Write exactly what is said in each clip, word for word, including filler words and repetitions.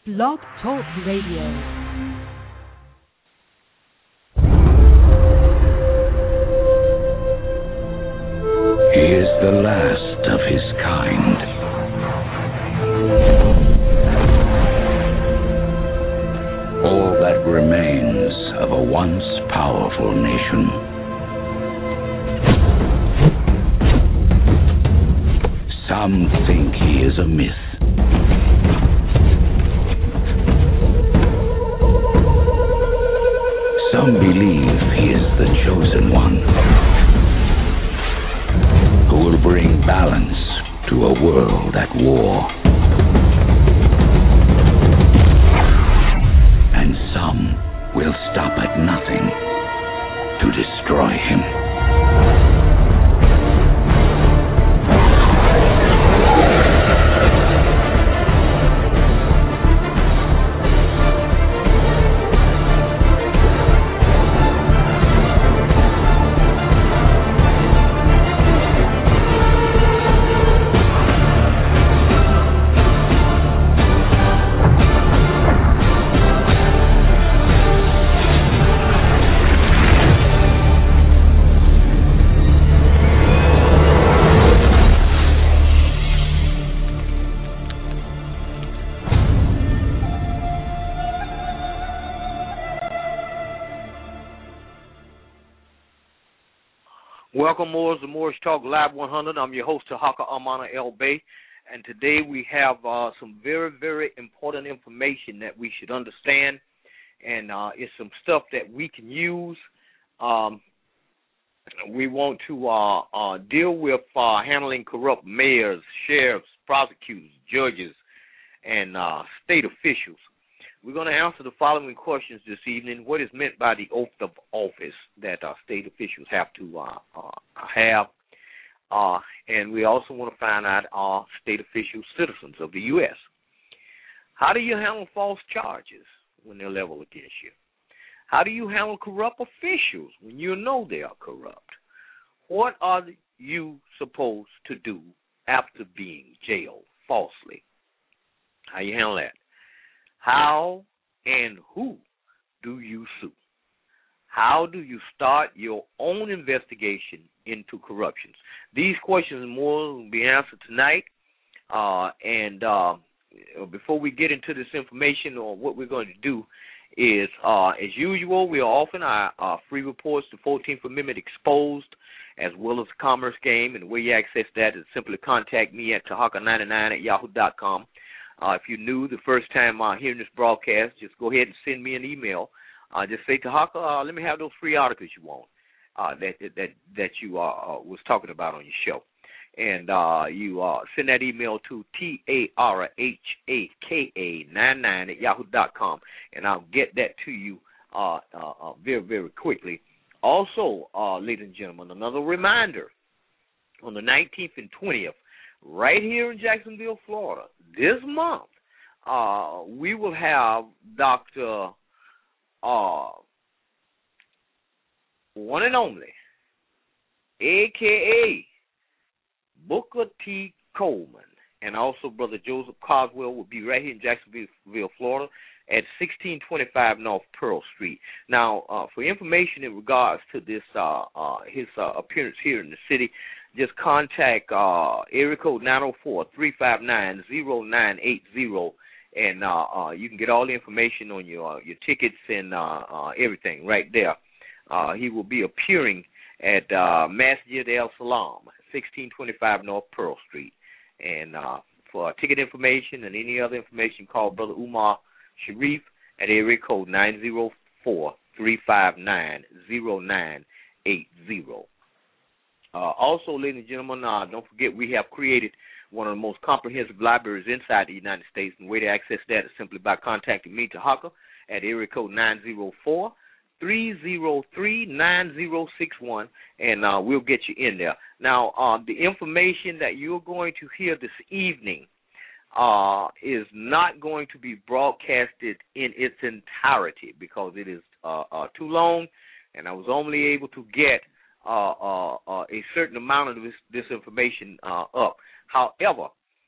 Blog Talk Radio. He is the last of his kind. All that remains of a once powerful nation. Some think he is a myth. Some believe he is the chosen one, who will bring balance to a world at war. And some will stop at nothing to destroy him. Welcome, Moors, to Moorish Talk Live one hundred. I'm your host, Tahaka Amana El Bay, and today we have uh, some very, very important information that we should understand, and uh, it's some stuff that we can use. Um, we want to uh, uh, deal with uh, handling corrupt mayors, sheriffs, prosecutors, judges, and uh, state officials. We're going to answer the following questions this evening. What is meant by the oath of office that uh, state officials have to uh, uh, have? Uh, and we also want to find out are state officials citizens of the U S? How do you handle false charges when they're leveled against you? How do you handle corrupt officials when you know they are corrupt? What are you supposed to do after being jailed falsely? How you handle that? How and who do you sue? How do you start your own investigation into corruptions? These questions and more will be answered tonight. Uh, and uh, before we get into this information, or what we're going to do is, uh, as usual, we are offering our, our free reports to fourteenth Amendment Exposed, as well as the Commerce Game. And the way you access that is simply contact me at tahaka ninety-nine at yahoo dot com. Uh, if you're new the first time uh, hearing this broadcast, just go ahead and send me an email. Uh, just say, Tahaka, uh, let me have those free articles you want uh, that that that you uh, uh, was talking about on your show. And uh, you uh, send that email to T A R H A K A ninety-nine at yahoo dot com, and I'll get that to you uh, uh, uh, very, very quickly. Also, uh, ladies and gentlemen, another reminder, on the nineteenth and twentieth, right here in Jacksonville, Florida, this month, uh, we will have Doctor Uh, one and only, a k a. Booker T. Coleman, and also Brother Joseph Coswell will be right here in Jacksonville, Florida, at sixteen twenty-five North Pearl Street. Now, uh, for information in regards to this, uh, uh, his uh, appearance here in the city, just contact uh, area code nine oh four, three five nine, oh nine eight oh, and uh, uh, you can get all the information on your uh, your tickets and uh, uh, everything right there. Uh, he will be appearing at uh, Masjid El Salam, sixteen twenty-five North Pearl Street. And uh, for ticket information and any other information, call Brother Umar Sharif at area code nine oh four, three five nine, oh nine eight oh. Uh, also, ladies and gentlemen, uh, don't forget we have created one of the most comprehensive libraries inside the United States. And the way to access that is simply by contacting me, Tahaka, at area code nine oh four, three oh three, nine oh six one, and uh, we'll get you in there. Now, uh, the information that you're going to hear this evening uh, is not going to be broadcasted in its entirety because it is uh, uh, too long, and I was only able to get uh, uh, uh, a certain amount of this, this information uh, up. However,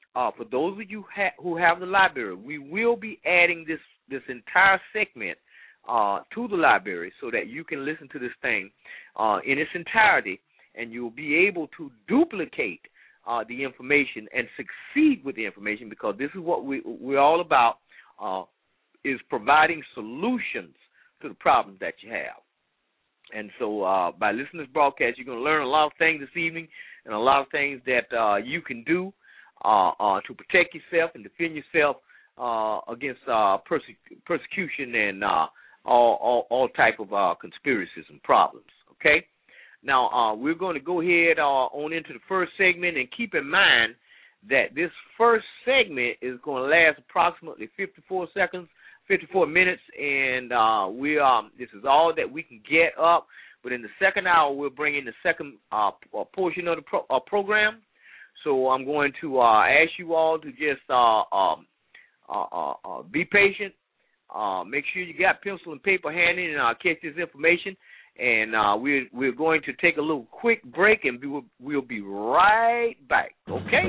uh, for those of you ha- who have the library, we will be adding this this entire segment uh, to the library so that you can listen to this thing uh, in its entirety, and you'll be able to duplicate uh, the information and succeed with the information, because this is what we, we're all about, uh, is providing solutions to the problems that you have. And so uh, by listening to this broadcast, you're going to learn a lot of things this evening and a lot of things that uh, you can do uh, uh, to protect yourself and defend yourself uh, against uh, perse- persecution and uh, all, all, all type of uh, conspiracies and problems, okay? Now, uh, we're going to go ahead uh, on into the first segment, and keep in mind that this first segment is going to last approximately fifty-four seconds, fifty-four minutes, and uh, we um, this is all that we can get up. But in the second hour, we'll bring in the second uh, portion of the pro- uh, program. So I'm going to uh, ask you all to just uh, um, uh, uh, uh, be patient. Uh, make sure you got pencil and paper handy, and uh, catch this information. And uh, we're we're going to take a little quick break, and we'll we'll be right back. Okay.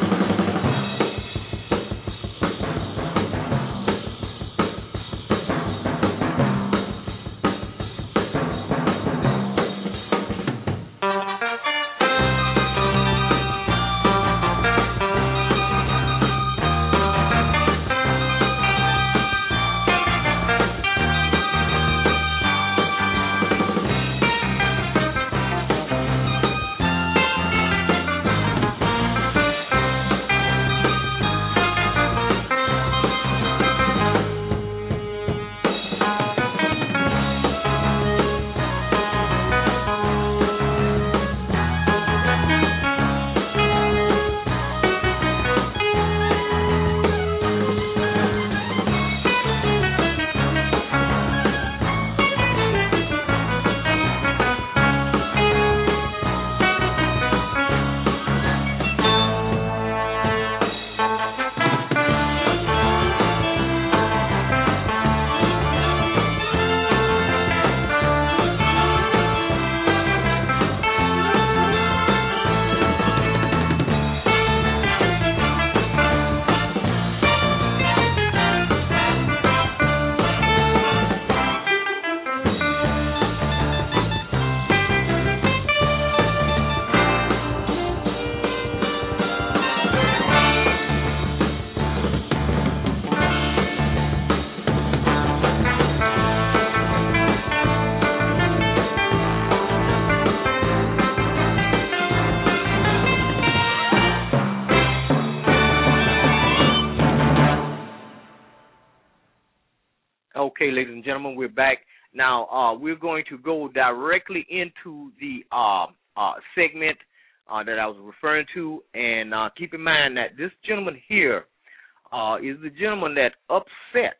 Okay, ladies and gentlemen, we're back. Now, uh, we're going to go directly into the uh, uh, segment uh, that I was referring to. And uh, keep in mind that this gentleman here uh, is the gentleman that upset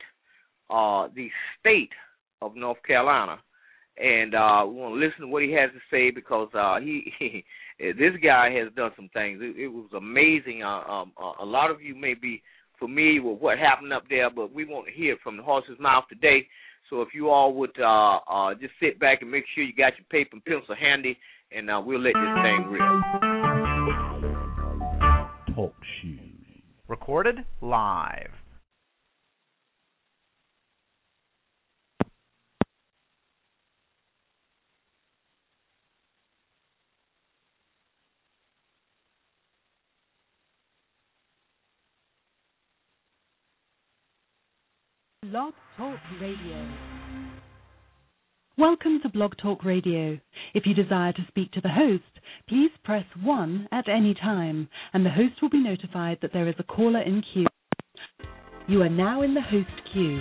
uh, the state of North Carolina. And uh, we want to listen to what he has to say, because uh, he, he this guy has done some things. It, it was amazing. Uh, um, uh, a lot of you may be familiar with what happened up there, but we want to hear it from the horse's mouth today. So if you all would uh, uh, just sit back and make sure you got your paper and pencil handy, and uh, we'll let this thing rip. Talk shoes. Recorded live. Blog Talk Radio. Welcome to Blog Talk Radio. If you desire to speak to the host, please press one at any time, and the host will be notified that there is a caller in queue. You are now in the host queue.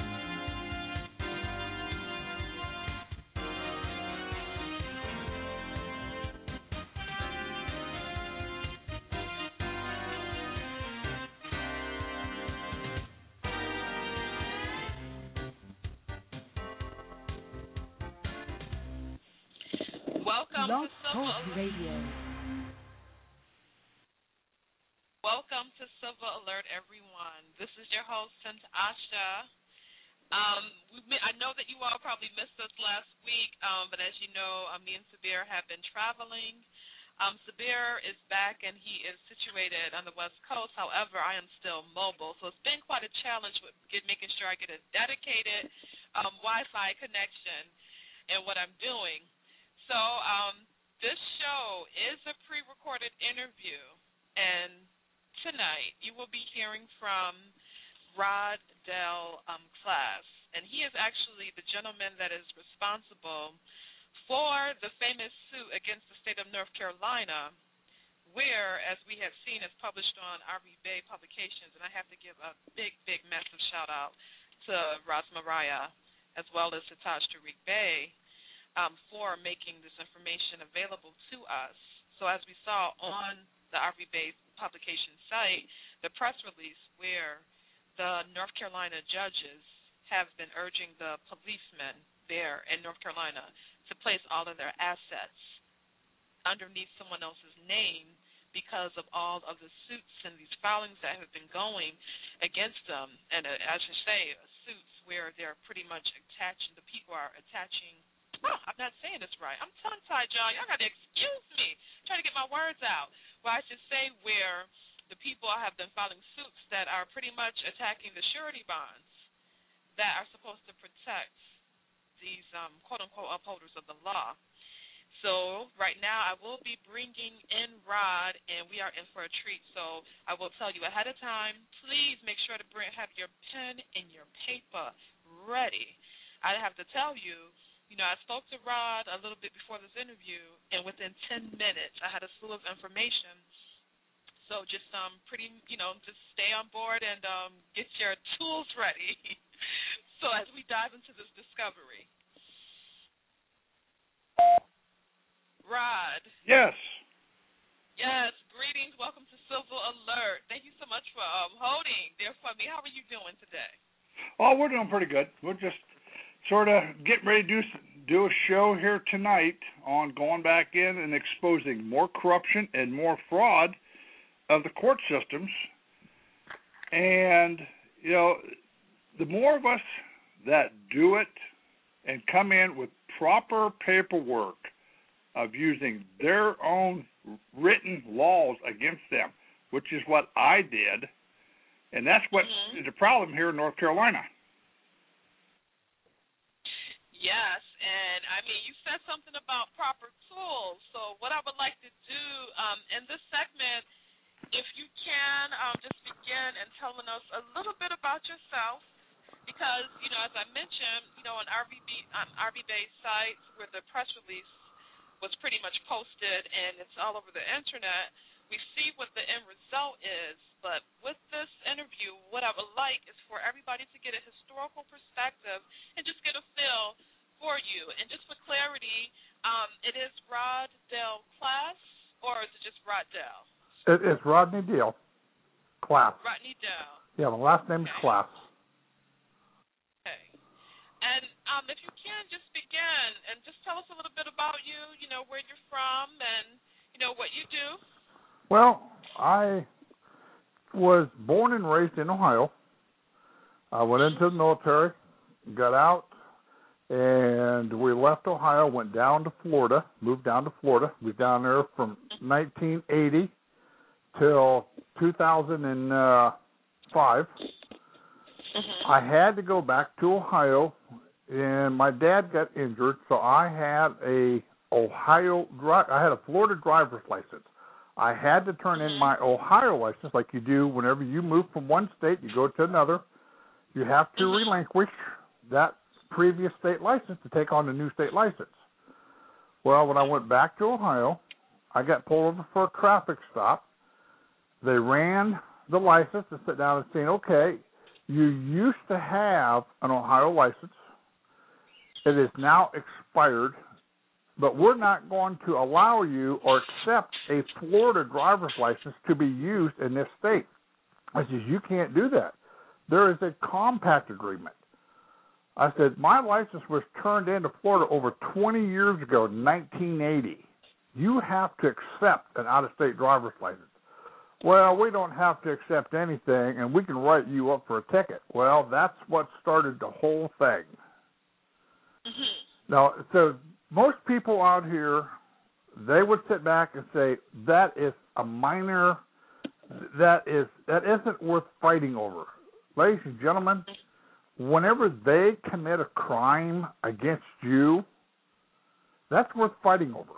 Welcome Blog to Silver Talk Radio. Welcome to Silver Alert, everyone. This is your host, Santa Asha. Um, we, I know that you all probably missed us last week, um, but as you know, uh, me and Sabir have been traveling. Um, Sabir is back, and he is situated on the West Coast. However, I am still mobile, so it's been quite a challenge with get, making sure I get a dedicated um, Wi-Fi connection in what I'm doing. So um, this show is a pre-recorded interview, and tonight you will be hearing from Rod Dell um, Class, and he is actually the gentleman that is responsible for the famous suit against the state of North Carolina, where, as we have seen, is published on R V Bay Publications, and I have to give a big, big, massive shout-out to Ras Mariah as well as to Taj Tariq Bey um, for making this information available to us. So as we saw on the R V Bay Publication site, the press release where the North Carolina judges have been urging the policemen there in North Carolina to place all of their assets underneath someone else's name because of all of the suits and these filings that have been going against them. And uh, as you say, uh, suits where they're pretty much attaching, the people are attaching, oh, I'm not saying this right. I'm tongue-tied, y'all. Y'all got to excuse me. I'm trying to get my words out. Well, I should say where the people have been filing suits that are pretty much attacking the surety bonds that are supposed to protect these um, quote-unquote upholders of the law. So right now I will be bringing in Rod, and we are in for a treat. So I will tell you ahead of time, please make sure to bring, have your pen and your paper ready. I have to tell you, you know, I spoke to Rod a little bit before this interview, and within ten minutes I had a slew of information. So just um, pretty, you know, just stay on board and um, get your tools ready. So as we dive into this discovery, Rod. Yes. Yes, greetings. Welcome to Civil Alert. Thank you so much for um, holding there for me. How are you doing today? Oh, we're doing pretty good. We're just sort of getting ready to do, do a show here tonight on going back in and exposing more corruption and more fraud of the court systems. And, you know, the more of us that do it and come in with proper paperwork of using their own written laws against them, which is what I did, and that's what mm-hmm. is a problem here in North Carolina. Yes, and I mean, you said something about proper tools. So what I would like to do um, in this segment, if you can, um, just begin and telling us a little bit about yourself. Because, you know, as I mentioned, you know, on R V B, on R V Bay's site where the press release was pretty much posted and it's all over the internet, we see what the end result is. But with this interview, what I would like is for everybody to get a historical perspective and just get a feel for you. And just for clarity, um, it is Rod Dell Class, or is it just Rod Dell? It, it's Rodney Dell Class. Rodney Dell. Yeah, my last name is okay. Class. And um, if you can, just begin and just tell us a little bit about you, you know, where you're from and, you know, what you do. Well, I was born and raised in Ohio. I went into the military, got out, and we left Ohio, went down to Florida, moved down to Florida. We were down there from nineteen eighty till two thousand five. Mm-hmm. I had to go back to Ohio, and my dad got injured, so I had a Ohio dri- I had a Florida driver's license. I had to turn in my Ohio license, like you do whenever you move from one state, you go to another. You have to relinquish that previous state license to take on the new state license. Well, when I went back to Ohio, I got pulled over for a traffic stop. They ran the license and sat down and said, okay, you used to have an Ohio license. It is now expired, but we're not going to allow you or accept a Florida driver's license to be used in this state. I said, you can't do that. There is a compact agreement. I said, my license was turned into Florida over twenty years ago, nineteen eighty. You have to accept an out-of-state driver's license. Well, we don't have to accept anything, and we can write you up for a ticket. Well, that's what started the whole thing. Mm-hmm. Now, so most people out here they would sit back and say, that is a minor, that is that isn't worth fighting over. Ladies and gentlemen, whenever they commit a crime against you, that's worth fighting over.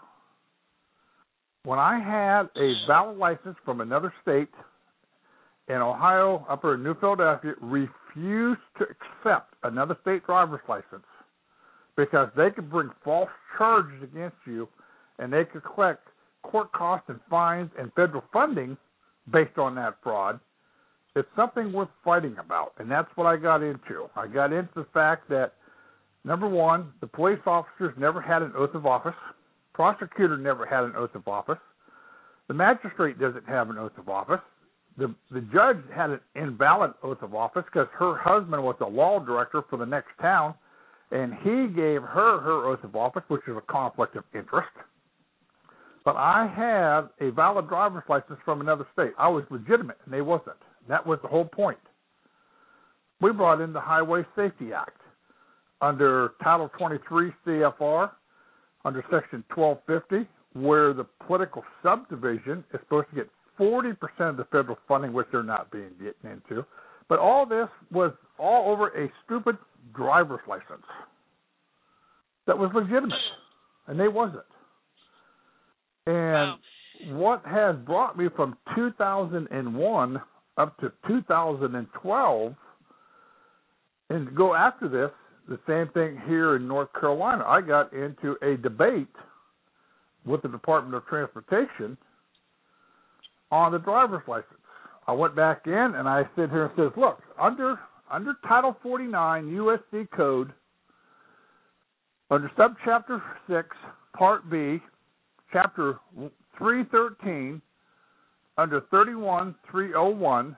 When I had a valid license from another state, in Ohio, up in New Philadelphia, refused to accept another state driver's license because they could bring false charges against you and they could collect court costs and fines and federal funding based on that fraud. It's something worth fighting about, and that's what I got into. I got into the fact that, number one, the police officers never had an oath of office. Prosecutor never had an oath of office. The magistrate doesn't have an oath of office. The, the judge had an invalid oath of office because her husband was the law director for the next town, and he gave her her oath of office, which is a conflict of interest. But I had a valid driver's license from another state. I was legitimate, and they wasn't. That was the whole point. We brought in the Highway Safety Act under Title twenty-three C F R, under Section twelve fifty, where the political subdivision is supposed to get forty percent of the federal funding, which they're not being getting into. But all this was all over a stupid driver's license that was legitimate, and they wasn't. And wow. What has brought me from two thousand one up to two thousand twelve, and to go after this, the same thing here in North Carolina. I got into a debate with the Department of Transportation on the driver's license. I went back in and I sit here and says, look, under under Title forty-nine U S C Code, under Subchapter six, Part B, Chapter three thirteen, under thirty-one three oh one,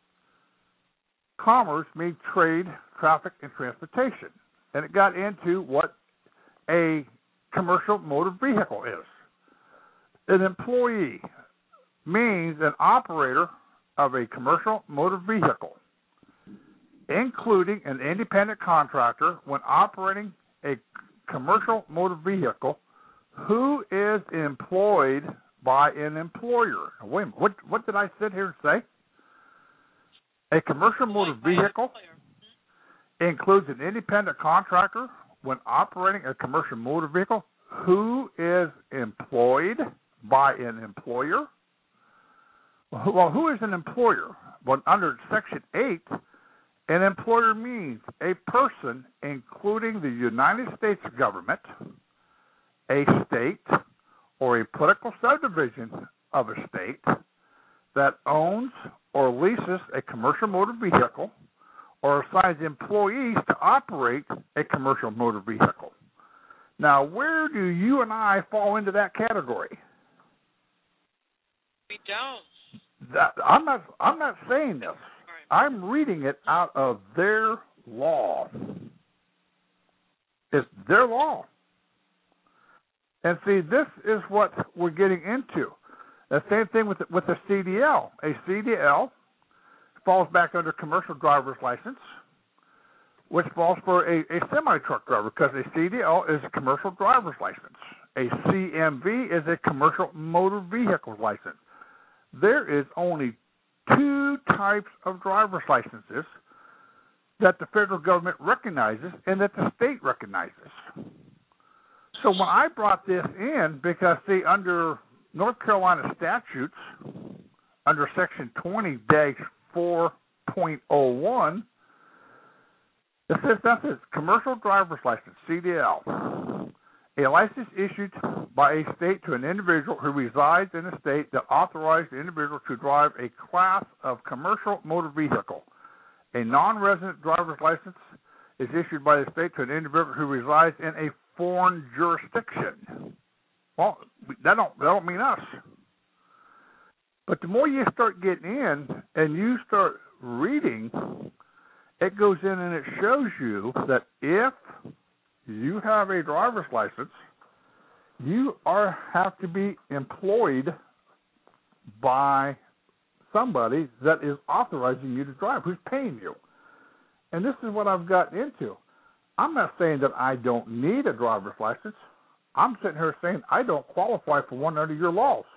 commerce means trade, traffic, and transportation. And it got into what a commercial motor vehicle is. An employee means an operator of a commercial motor vehicle, including an independent contractor when operating a commercial motor vehicle who is employed by an employer. Now, wait a minute, what, what did I sit here and say? A commercial motor vehicle includes an independent contractor when operating a commercial motor vehicle who is employed by an employer. Well, who is an employer? Well, under Section eight, an employer means a person, including the United States government, a state, or a political subdivision of a state that owns or leases a commercial motor vehicle or assigns employees to operate a commercial motor vehicle. Now, where do you and I fall into that category? We don't. That, I'm not. I'm not saying this. I'm reading it out of their law. It's their law. And see, this is what we're getting into. The same thing with the, with the C D L. A C D L falls back under commercial driver's license, which falls for a, a semi-truck driver because a C D L is a commercial driver's license. A C M V is a commercial motor vehicle license. There is only two types of driver's licenses that the federal government recognizes and that the state recognizes. So when I brought this in, because, see, under North Carolina statutes, under Section twenty dash four point oh one, it says that says commercial driver's license, C D L, a license issued by a state to an individual who resides in a state that authorized the individual to drive a class of commercial motor vehicle. A non-resident driver's license is issued by the state to an individual who resides in a foreign jurisdiction. Well, that don't, that don't mean us. But the more you start getting in and you start reading, it goes in and it shows you that if you have a driver's license, you are have to be employed by somebody that is authorizing you to drive, who's paying you. And this is what I've gotten into. I'm not saying that I don't need a driver's license. I'm sitting here saying I don't qualify for one under your laws.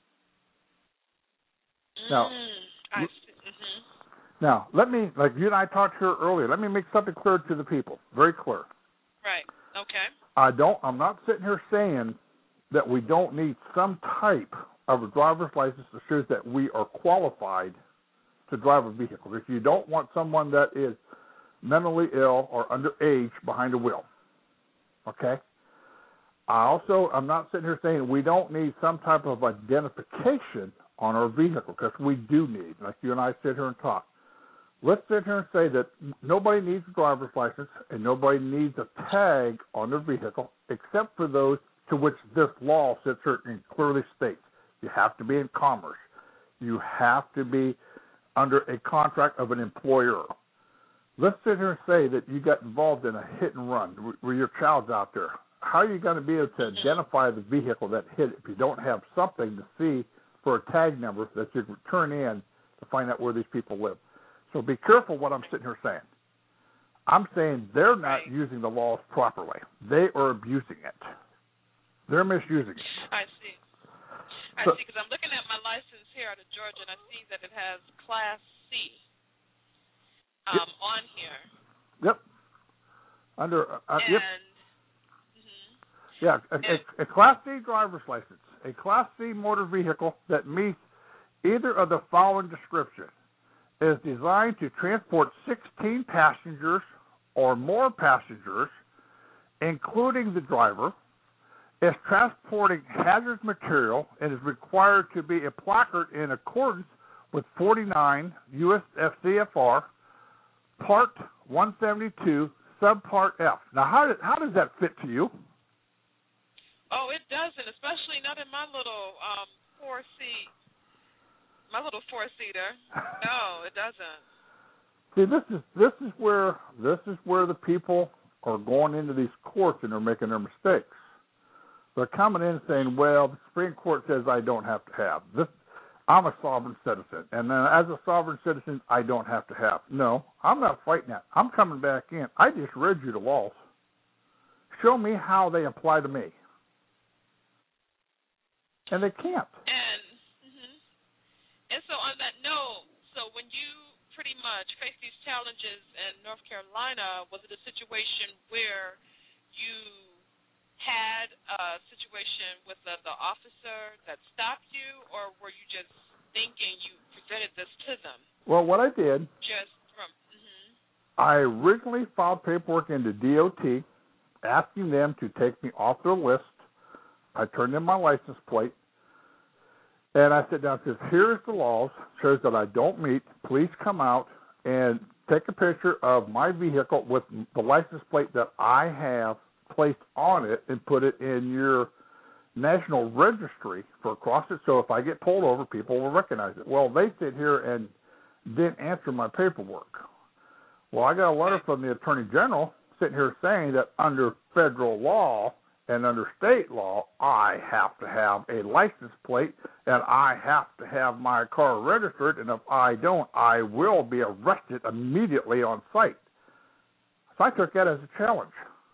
Mm, now, I see. Mm-hmm. now, let me, like you and I talked here earlier, let me make something clear to the people, very clear. Right. Okay. I don't, I'm not sitting here saying that we don't need some type of a driver's license that shows that we are qualified to drive a vehicle. If you don't want someone that is mentally ill or underage behind the wheel, okay? I also, I'm not sitting here saying we don't need some type of identification on our vehicle, because we do need, like you and I sit here and talk. Let's sit here and say that nobody needs a driver's license and nobody needs a tag on their vehicle except for those to which this law sits here and clearly states. You have to be in commerce. You have to be under a contract of an employer. Let's sit here and say that you got involved in a hit and run where your child's out there. How are you going to be able to identify the vehicle that hit it if you don't have something to see for a tag number that you can turn in to find out where these people live? So be careful what I'm sitting here saying. I'm saying they're not Right. using the laws properly. They are abusing it. They're misusing it. I see. I So- see, because I'm looking at my license here out of Georgia, and I see that it has Class C um, Yep. on here. Yep. Under uh, uh, And, yep. mhm. Yeah, a, and- a, a Class C driver's license, a Class C motor vehicle that meets either of the following description is designed to transport sixteen passengers or more passengers, including the driver, is transporting hazardous material, and is required to be a placard in accordance with forty-nine U S C F R Part one seventy-two, Subpart F. Now, how does, how does that fit to you? Oh, it doesn't, especially not in my little um, four-seat, my little four-seater. No, it doesn't. See, this is this is where this is where the people are going into these courts and they're making their mistakes. They're coming in saying, "Well, the Supreme Court says I don't have to have this. I'm a sovereign citizen, and then as a sovereign citizen, I don't have to have." No, I'm not fighting that. I'm coming back in. I just read you the laws. Show me how they apply to me, and they can't. And mm-hmm. and so on that note, so when you pretty much face these challenges in North Carolina, was it a situation where you had a situation with the, the officer that stopped you, or were you just thinking you presented this to them? Well, what I did, Just from, mm-hmm. I originally filed paperwork into D O T asking them to take me off their list. I turned in my license plate, and I sit down and says, "Here's the laws, shows that I don't meet. Please come out and take a picture of my vehicle with the license plate that I have placed on it and put it in your national registry for across it, so if I get pulled over, people will recognize it." Well, they sit here and didn't answer my paperwork. Well, I got a letter from the Attorney General sitting here saying that under federal law and under state law, I have to have a license plate and I have to have my car registered, and if I don't, I will be arrested immediately on site. So I took that as a challenge.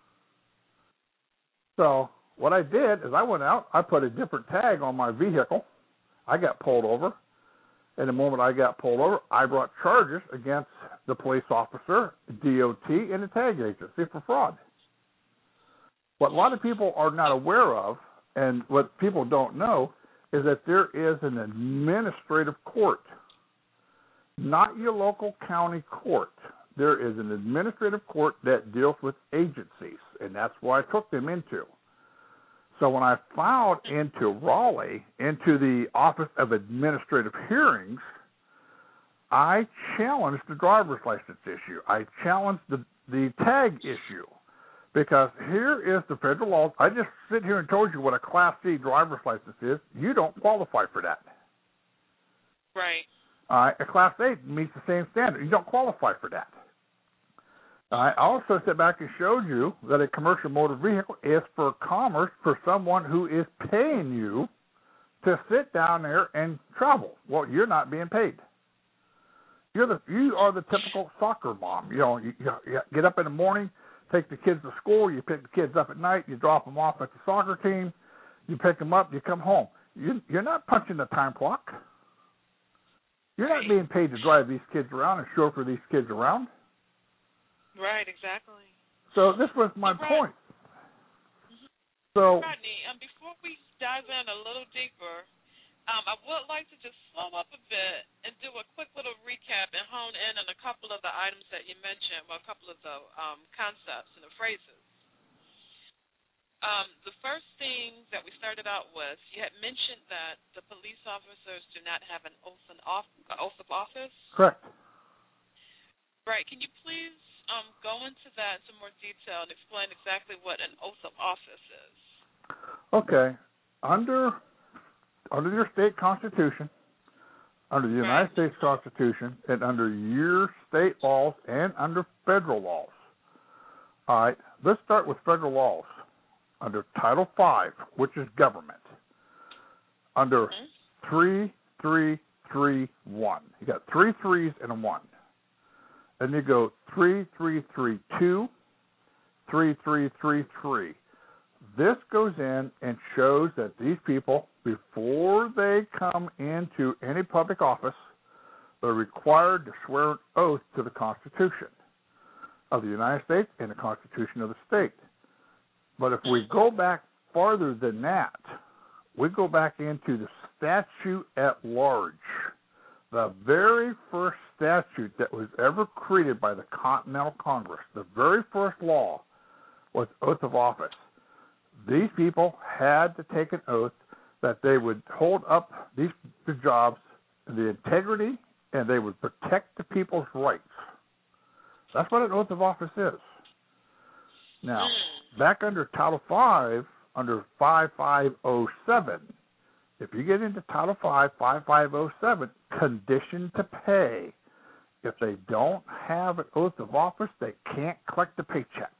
So what I did is I went out, I put a different tag on my vehicle. I got pulled over. And the moment I got pulled over, I brought charges against the police officer, D O T, and the tag agency for fraud. What a lot of people are not aware of, and what people don't know, is that there is an administrative court, not your local county court. There is an administrative court that deals with agencies, and that's what I took them into. So when I filed into Raleigh, into the Office of Administrative Hearings, I challenged the driver's license issue. I challenged the, the tag issue, because here is the federal law. I just sit here and told you what a Class C driver's license is. You don't qualify for that. Right. Uh, a Class A meets the same standard. You don't qualify for that. I also sat back and showed you that a commercial motor vehicle is for commerce, for someone who is paying you to sit down there and travel. Well, you're not being paid. You're the you are the typical soccer mom. You know, you, you get up in the morning, take the kids to school, you pick the kids up at night, you drop them off at the soccer team, you pick them up, you come home. You, you're not punching the time clock. You're not being paid to drive these kids around and chauffeur these kids around. Right, exactly. So this was my right. point. So, Rodney, um, before we dive in a little deeper, um, I would like to just slow up a bit and do a quick little recap and hone in on a couple of the items that you mentioned, well, a couple of the um, concepts and the phrases. Um, the first thing that we started out with, you had mentioned that the police officers do not have an oath, an off, uh, oath of office. Correct. Right. Can you please um, go into that in some more detail and explain exactly what an oath of office is? Okay. Under under your state constitution, under the United right. States Constitution, and under your state laws and under federal laws. All right. Let's start with federal laws. Under Title five, which is government, under mm-hmm. three three three one. You got three threes and a one. Then you go three three three two, three three three three. This goes in and shows that these people, before they come into any public office, they're required to swear an oath to the Constitution of the United States and the Constitution of the state. But if we go back farther than that, we go back into the statute at large. The very first statute that was ever created by the Continental Congress, the very first law was oath of office. These people had to take an oath that they would hold up these the jobs, the integrity, and they would protect the people's rights. That's what an oath of office is. Now, back under Title five, under five five oh seven, if you get into Title five, five five oh seven, condition to pay. If they don't have an oath of office, they can't collect the paycheck.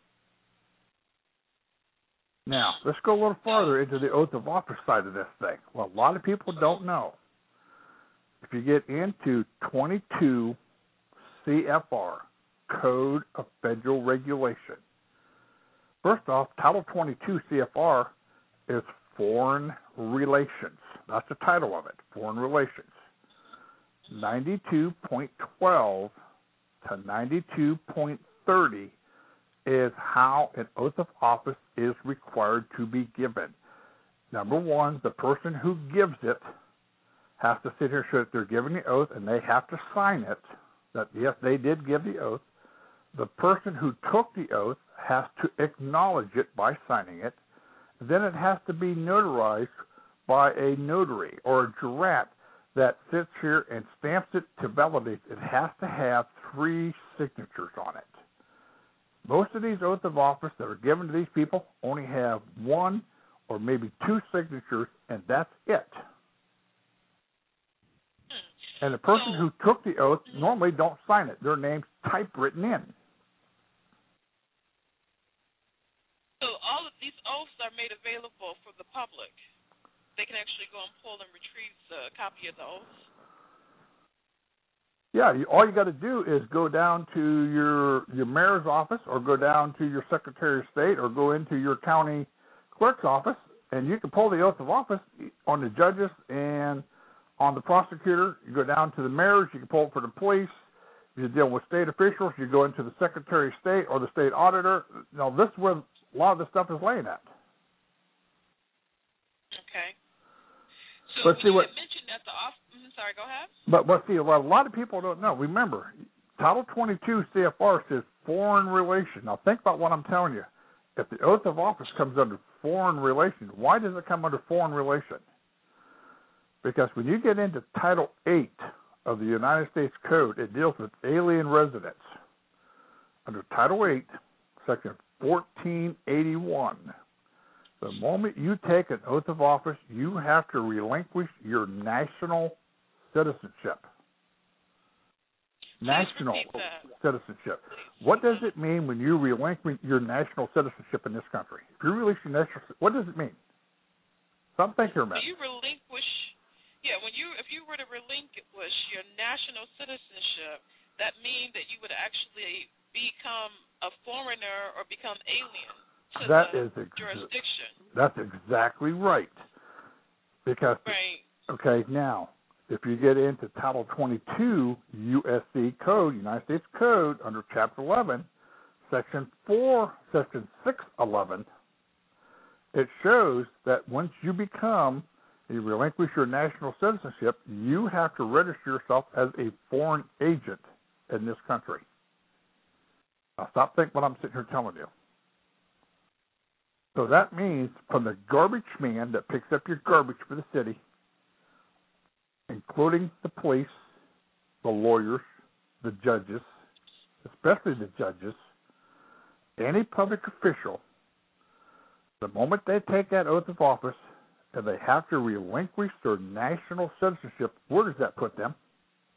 Now, let's go a little farther into the oath of office side of this thing. Well, a lot of people don't know. If you get into twenty-two C F R, Code of Federal Regulation, first off, Title twenty-two C F R is Foreign Relations. That's the title of it, Foreign Relations. ninety-two point twelve to ninety-two point thirty is how an oath of office is required to be given. Number one, the person who gives it has to sit here and show that they're giving the oath, and they have to sign it, that yes, they did give the oath. The person who took the oath has to acknowledge it by signing it. Then it has to be notarized by a notary or a jurat that sits here and stamps it to validate. It has to have three signatures on it. Most of these oaths of office that are given to these people only have one or maybe two signatures, and that's it. And the person who took the oath normally don't sign it. Their name's typewritten in. So all of these oaths are made available for the public. They can actually go and pull and retrieve the copy of the oath. Yeah, you, all you got to do is go down to your your mayor's office, or go down to your Secretary of State, or go into your county clerk's office, and you can pull the oath of office on the judges and on the prosecutor. You go down to the mayors. You can pull it for the police. If you're dealing with state officials, you go into the Secretary of State or the state auditor. Now, this is where a lot of this stuff is laying at. Okay. So Let's see you what, mentioned that the off. Mm, sorry, go ahead. But but see, what a lot of people don't know. Remember, Title twenty-two C F R says foreign relations. Now think about what I'm telling you. If the oath of office comes under foreign relations, why does it come under foreign relations? Because when you get into Title eight of the United States Code, it deals with alien residents. Under Title eight, Section fourteen eighty-one, the moment you take an oath of office, you have to relinquish your national citizenship. National citizenship. What does it mean when you relinquish your national citizenship in this country? If you release your national, what does it mean? Something think here a minute. You relinquish, yeah. When you, if you were to relinquish your national citizenship, that means that you would actually become a foreigner or become alien to that the is ex- jurisdiction. That's exactly right. Because, right. okay, now, if you get into Title twenty-two U S C Code, United States Code, under Chapter eleven, Section four, Section six eleven, it shows that once you become, you relinquish your national citizenship, you have to register yourself as a foreign agent in this country. Now, stop thinking what I'm sitting here telling you. So that means from the garbage man that picks up your garbage for the city, including the police, the lawyers, the judges, especially the judges, any public official, the moment they take that oath of office and they have to relinquish their national citizenship, where does that put them?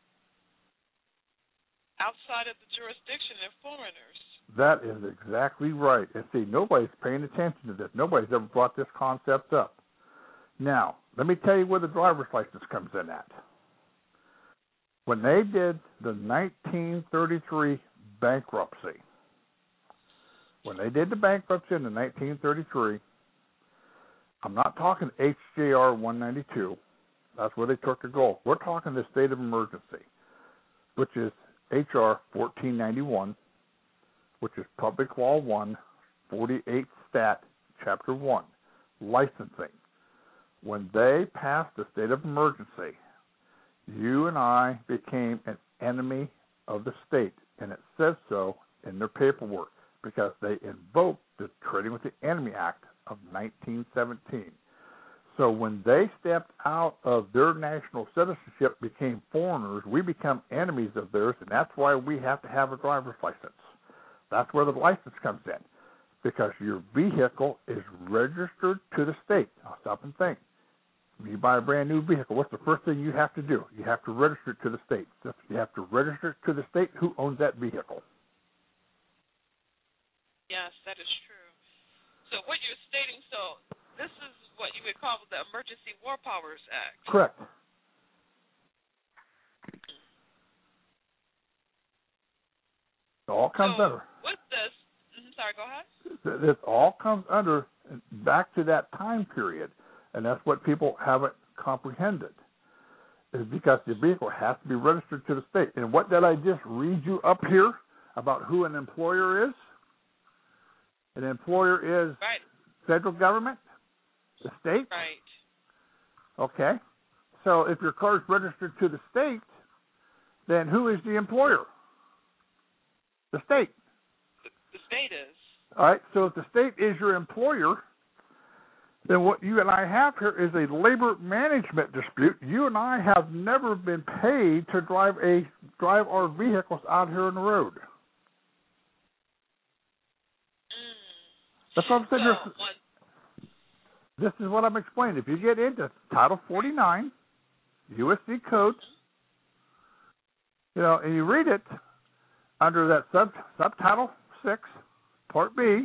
Outside of the jurisdiction, they're foreigners. That is exactly right. And see, nobody's paying attention to this. Nobody's ever brought this concept up. Now, let me tell you where the driver's license comes in at. When they did the nineteen thirty-three bankruptcy, when they did the bankruptcy in the nineteen thirty-three, I'm not talking H J R one ninety-two. That's where they took the gold. We're talking the state of emergency, which is H R fourteen ninety-one, which is Public Law one, forty-eight Stat, Chapter one, licensing. When they passed the state of emergency, you and I became an enemy of the state, and it says so in their paperwork because they invoked the Trading with the Enemy Act of nineteen seventeen. So when they stepped out of their national citizenship, became foreigners, we become enemies of theirs, and that's why we have to have a driver's license. That's where the license comes in, because your vehicle is registered to the state. Now stop and think. When you buy a brand new vehicle, what's the first thing you have to do? You have to register it to the state. You have to register it to the state who owns that vehicle. Yes, that is true. So what you're stating, so this is what you would call the Emergency War Powers Act. Correct. It all comes so under. With this, mm, sorry, go ahead. This all comes under back to that time period, and that's what people haven't comprehended, is because the vehicle has to be registered to the state. And what did I just read you up here about who an employer is? An employer is right. Federal government, the state. Right. Okay. So if your car is registered to the state, then who is the employer? The state. The, the state is. All right. So if the state is your employer, then what you and I have here is a labor management dispute. You and I have never been paid to drive a drive our vehicles out here on the road. That's what I'm saying. So, this is what I'm explaining. If you get into Title forty-nine, U S C Code, you know, and you read it under that sub subtitle six, Part B,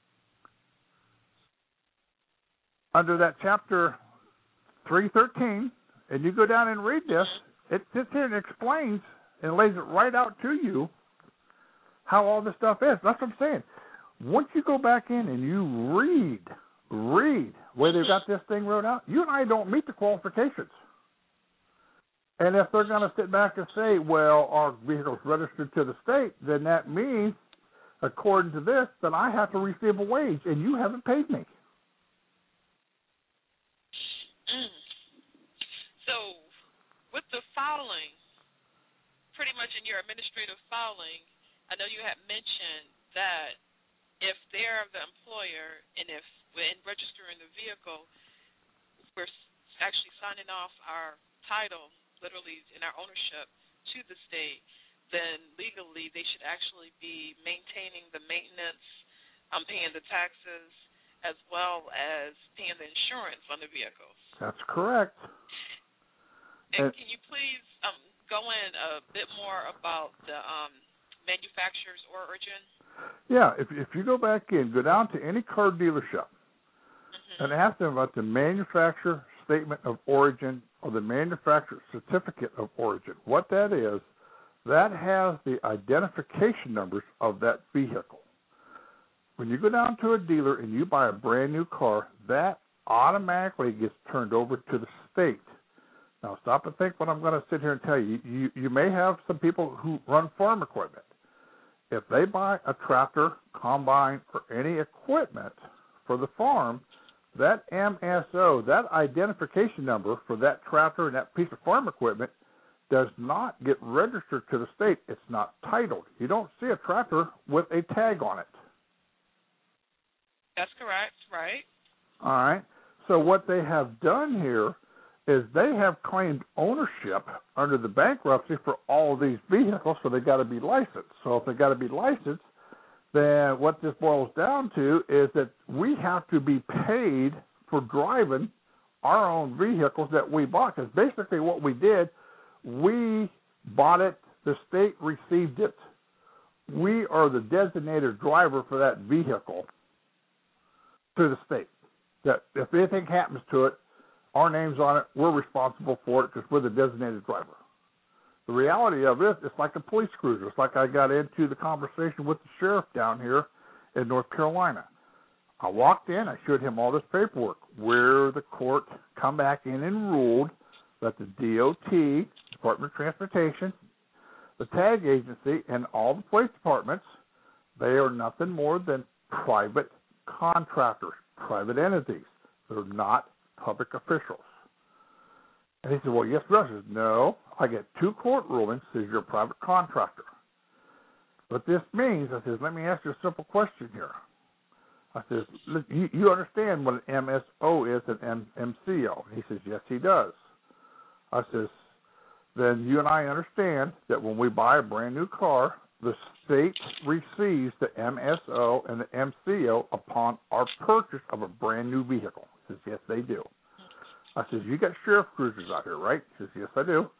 under that Chapter three thirteen, and you go down and read this, it sits here and explains and lays it right out to you how all this stuff is. That's what I'm saying. Once you go back in and you read, read where they've got this thing wrote out, you and I don't meet the qualifications. And if they're going to sit back and say, well, our vehicle's registered to the state, then that means, according to this, that I have to receive a wage, and you haven't paid me. Mm. So with the filing, pretty much in your administrative filing, I know you had mentioned that if they're the employer and if in registering the vehicle, we're actually signing off our title, literally in our ownership, to the state, then legally they should actually be maintaining the maintenance, um, paying the taxes, as well as paying the insurance on the vehicles. That's correct. And, and can you please um, go in a bit more about the um, manufacturer's origin? Yeah, if if you go back in, go down to any car dealership, mm-hmm. and ask them about the manufacturer statement of origin or the manufacturer certificate of origin. What that is, that has the identification numbers of that vehicle. When you go down to a dealer and you buy a brand new car, that automatically gets turned over to the state. Now, stop and think what I'm going to sit here and tell you. You, you may have some people who run farm equipment. If they buy a tractor, combine, or any equipment for the farm, that M S O, that identification number for that tractor and that piece of farm equipment does not get registered to the state. It's not titled. You don't see a tractor with a tag on it. That's correct, right? All right. So what they have done here is they have claimed ownership under the bankruptcy for all of these vehicles, so they got to be licensed. So if they got to be licensed, then what this boils down to is that we have to be paid for driving our own vehicles that we bought. Because basically what we did, we bought it, the state received it. We are the designated driver for that vehicle to the state. That if anything happens to it, our name's on it, we're responsible for it because we're the designated driver. The reality of it, it's like a police cruiser. It's like I got into the conversation with the sheriff down here in North Carolina. I walked in, I showed him all this paperwork where the court come back in and ruled that the D O T, Department of Transportation, the tag agency, and all the police departments, they are nothing more than private contractors, private entities. They're not public officials. And he said, well, yes, sir. I said, no, I get two court rulings, says you're a private contractor. What this means, I says, let me ask you a simple question here. I says, you, you understand what an M S O is and an M C O? He says, yes, he does. I says, then you and I understand that when we buy a brand new car, the state receives the M S O and the M C O upon our purchase of a brand new vehicle. He says, yes, they do. I says, you got sheriff cruisers out here, right? He says, yes, I do.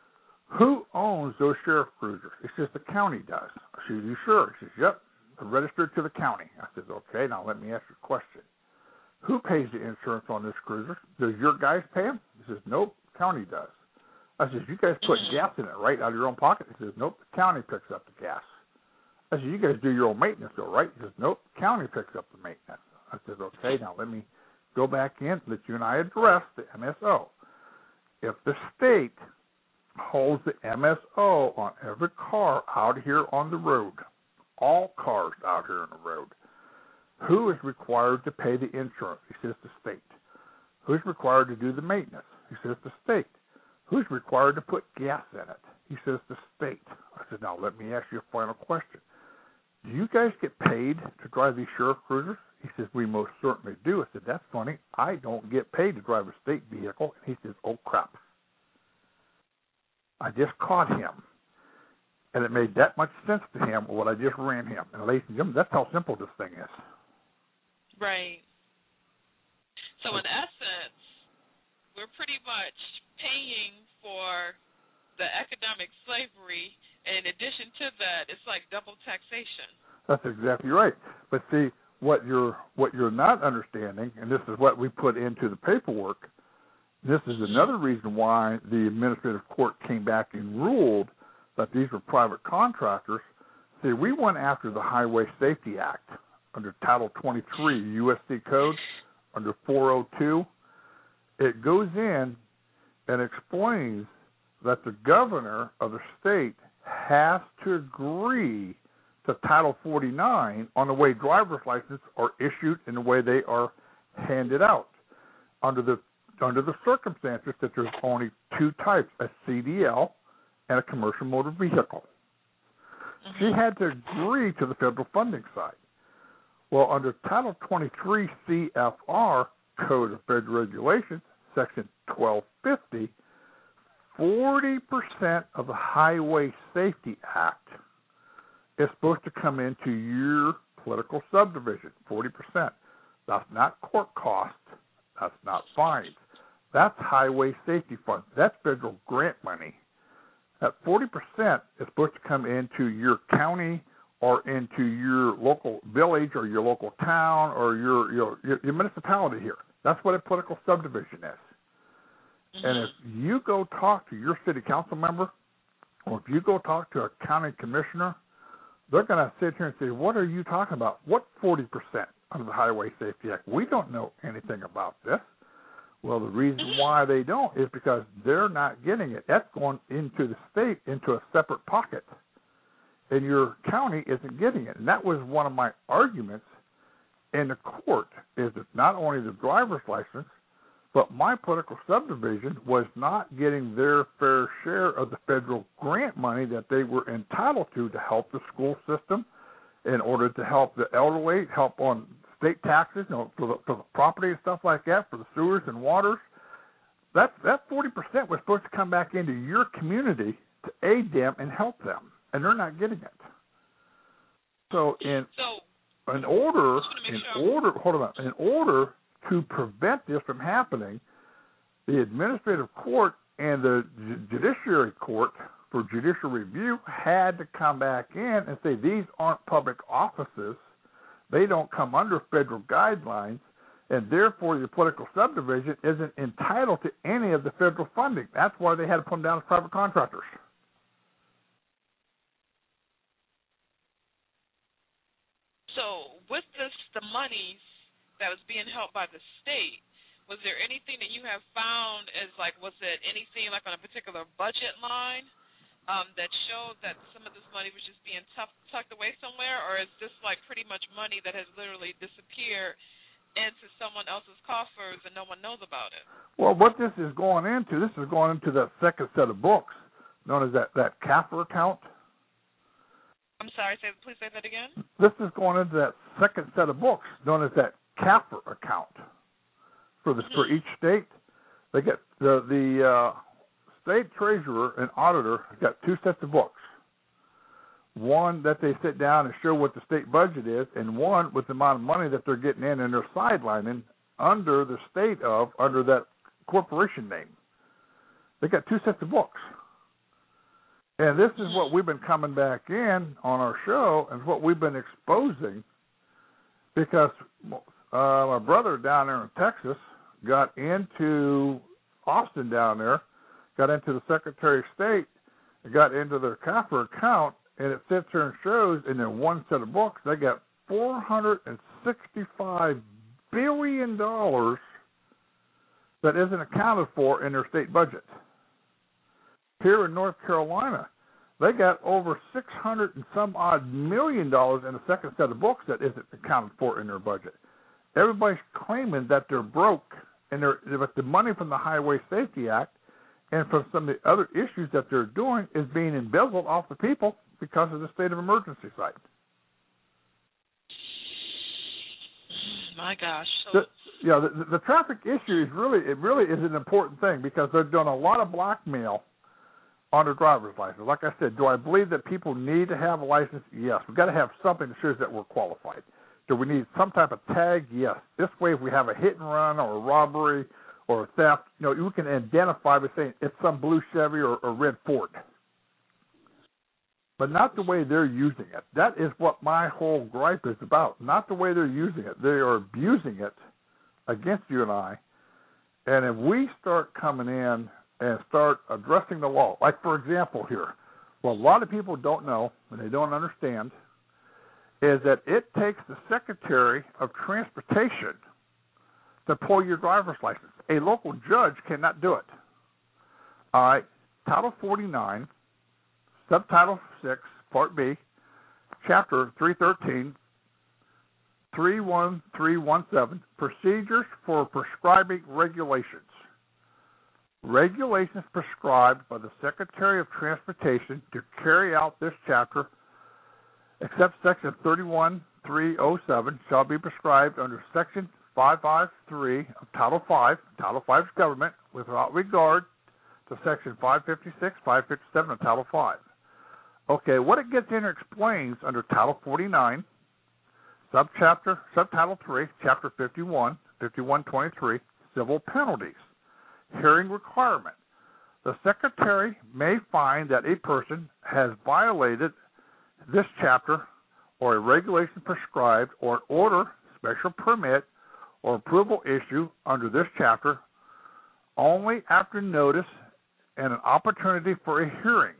Who owns those sheriff cruisers? He says, the county does. I said, are you sure? He says, yep, they're registered to the county. I says, okay, now let me ask you a question. Who pays the insurance on this cruiser? Does your guys pay them? He says, nope, the county does. I says, you guys put gas in it, right, out of your own pocket? He says, nope, the county picks up the gas. I said, you guys do your own maintenance, though, right? He says, nope, the county picks up the maintenance. I said, okay, now let me go back in, let you and I address the M S O. If the state holds the M S O on every car out here on the road, all cars out here on the road, who is required to pay the insurance? He says the state. Who's required to do the maintenance? He says the state. Who's required to put gas in it? He says the state. I said, now let me ask you a final question. Do you guys get paid to drive these sheriff cruisers? He says, we most certainly do. I said, that's funny. I don't get paid to drive a state vehicle. And he says, oh, crap. I just caught him. And it made that much sense to him what I just ran him. And ladies and gentlemen, that's how simple this thing is. Right. So in essence, we're pretty much paying for the economic slavery. And in addition to that, it's like double taxation. That's exactly right. But see, what you're what you're not understanding, and this is what we put into the paperwork, this is another reason why the administrative court came back and ruled that these were private contractors. See, we went after the Highway Safety Act under Title twenty-three U S C Code under four oh two. It goes in and explains that the governor of the state has to agree to Title forty-nine on the way driver's licenses are issued and the way they are handed out. Under the under the circumstances that there's only two types, a C D L and a commercial motor vehicle. Mm-hmm. She had to agree to the federal funding side. Well, under Title twenty-three C F R, Code of Federal Regulations, Section twelve fifty, forty percent of the Highway Safety Act is supposed to come into your political subdivision, forty percent. That's not court cost. That's not fines. That's highway safety funds. That's federal grant money. That forty percent is supposed to come into your county or into your local village or your local town or your your, your municipality here. That's what a political subdivision is. Mm-hmm. And if you go talk to your city council member, Or if you go talk to a county commissioner, they're going to sit here and say, what are you talking about? What forty percent under the Highway Safety Act? We don't know anything about this. Well, the reason why they don't is because they're not getting it. That's going into the state, into a separate pocket, and your county isn't getting it. And that was one of my arguments in the court, is that not only the driver's license, but my political subdivision was not getting their fair share of the federal grant money that they were entitled to to help the school system, in order to help the elderly, help on state taxes, you know, for the, for the property and stuff like that, for the sewers and waters. That that forty percent was supposed to come back into your community to aid them and help them, and they're not getting it. So in so, in order, in sure. order, hold on, in order to prevent this from happening, the administrative court and the judiciary court for judicial review had to come back in and say these aren't public offices. They don't come under federal guidelines, and therefore your political subdivision isn't entitled to any of the federal funding. That's why they had to put them down as private contractors. So with this, the monies that was being held by the state, was there anything that you have found as, like, was it anything like on a particular budget line um, that showed that some of this money was just being tucked, tucked away somewhere, or is this like pretty much money that has literally disappeared into someone else's coffers and no one knows about it? Well, what this is going into, this is going into that second set of books known as that, that C A F R account. I'm sorry, say, please say that again. This is going into that second set of books known as that C A F R account for the mm-hmm. for each state. They get the the uh, state treasurer and auditor got two sets of books. One that they sit down and show what the state budget is, and one with the amount of money that they're getting in and they're sidelining under the state of under that corporation name. They got two sets of books. And this is what we've been coming back in on our show, and what we've been exposing, because uh, my brother down there in Texas got into Austin down there, got into the Secretary of State, got into their C A F R account, and it sits there and shows in their one set of books they got four hundred sixty-five billion dollars that isn't accounted for in their state budget. Here in North Carolina, they got over six hundred and some odd million dollars in the second set of books that isn't accounted for in their budget. Everybody's claiming that they're broke, and they're, but the money from the Highway Safety Act and from some of the other issues that they're doing is being embezzled off the people because of the state of emergency site. My gosh. The, yeah, the, the traffic issue is really, it really is an important thing, because they're doing a lot of blackmail on their driver's license. Like I said, do I believe that people need to have a license? Yes. We've got to have something that shows that we're qualified. Do we need some type of tag? Yes. This way, if we have a hit and run or a robbery or a theft, you know, you can identify by saying it's some blue Chevy or a red Ford. But not the way they're using it. That is what my whole gripe is about. Not the way they're using it. They are abusing it against you and I. And if we start coming in and start addressing the law, like, for example, here, what a lot of people don't know and they don't understand is that it takes the Secretary of Transportation to pull your driver's license. A local judge cannot do it. All right, Title forty-nine, Subtitle six, Part B, Chapter three thirteen, three one three one seven, Procedures for Prescribing Regulations. Regulations prescribed by the Secretary of Transportation to carry out this chapter, except Section thirty-one three oh seven, shall be prescribed under Section five fifty-three of Title five, Title five is government, without regard to Section five fifty-six, five fifty-seven of Title five. Okay, what it gets in and explains under Title forty-nine, Subchapter, Subtitle three, Chapter fifty-one, fifty-one twenty-three, Civil Penalties. Hearing requirement. The Secretary may find that a person has violated this chapter or a regulation prescribed or an order, special permit, or approval issue under this chapter only after notice and an opportunity for a hearing.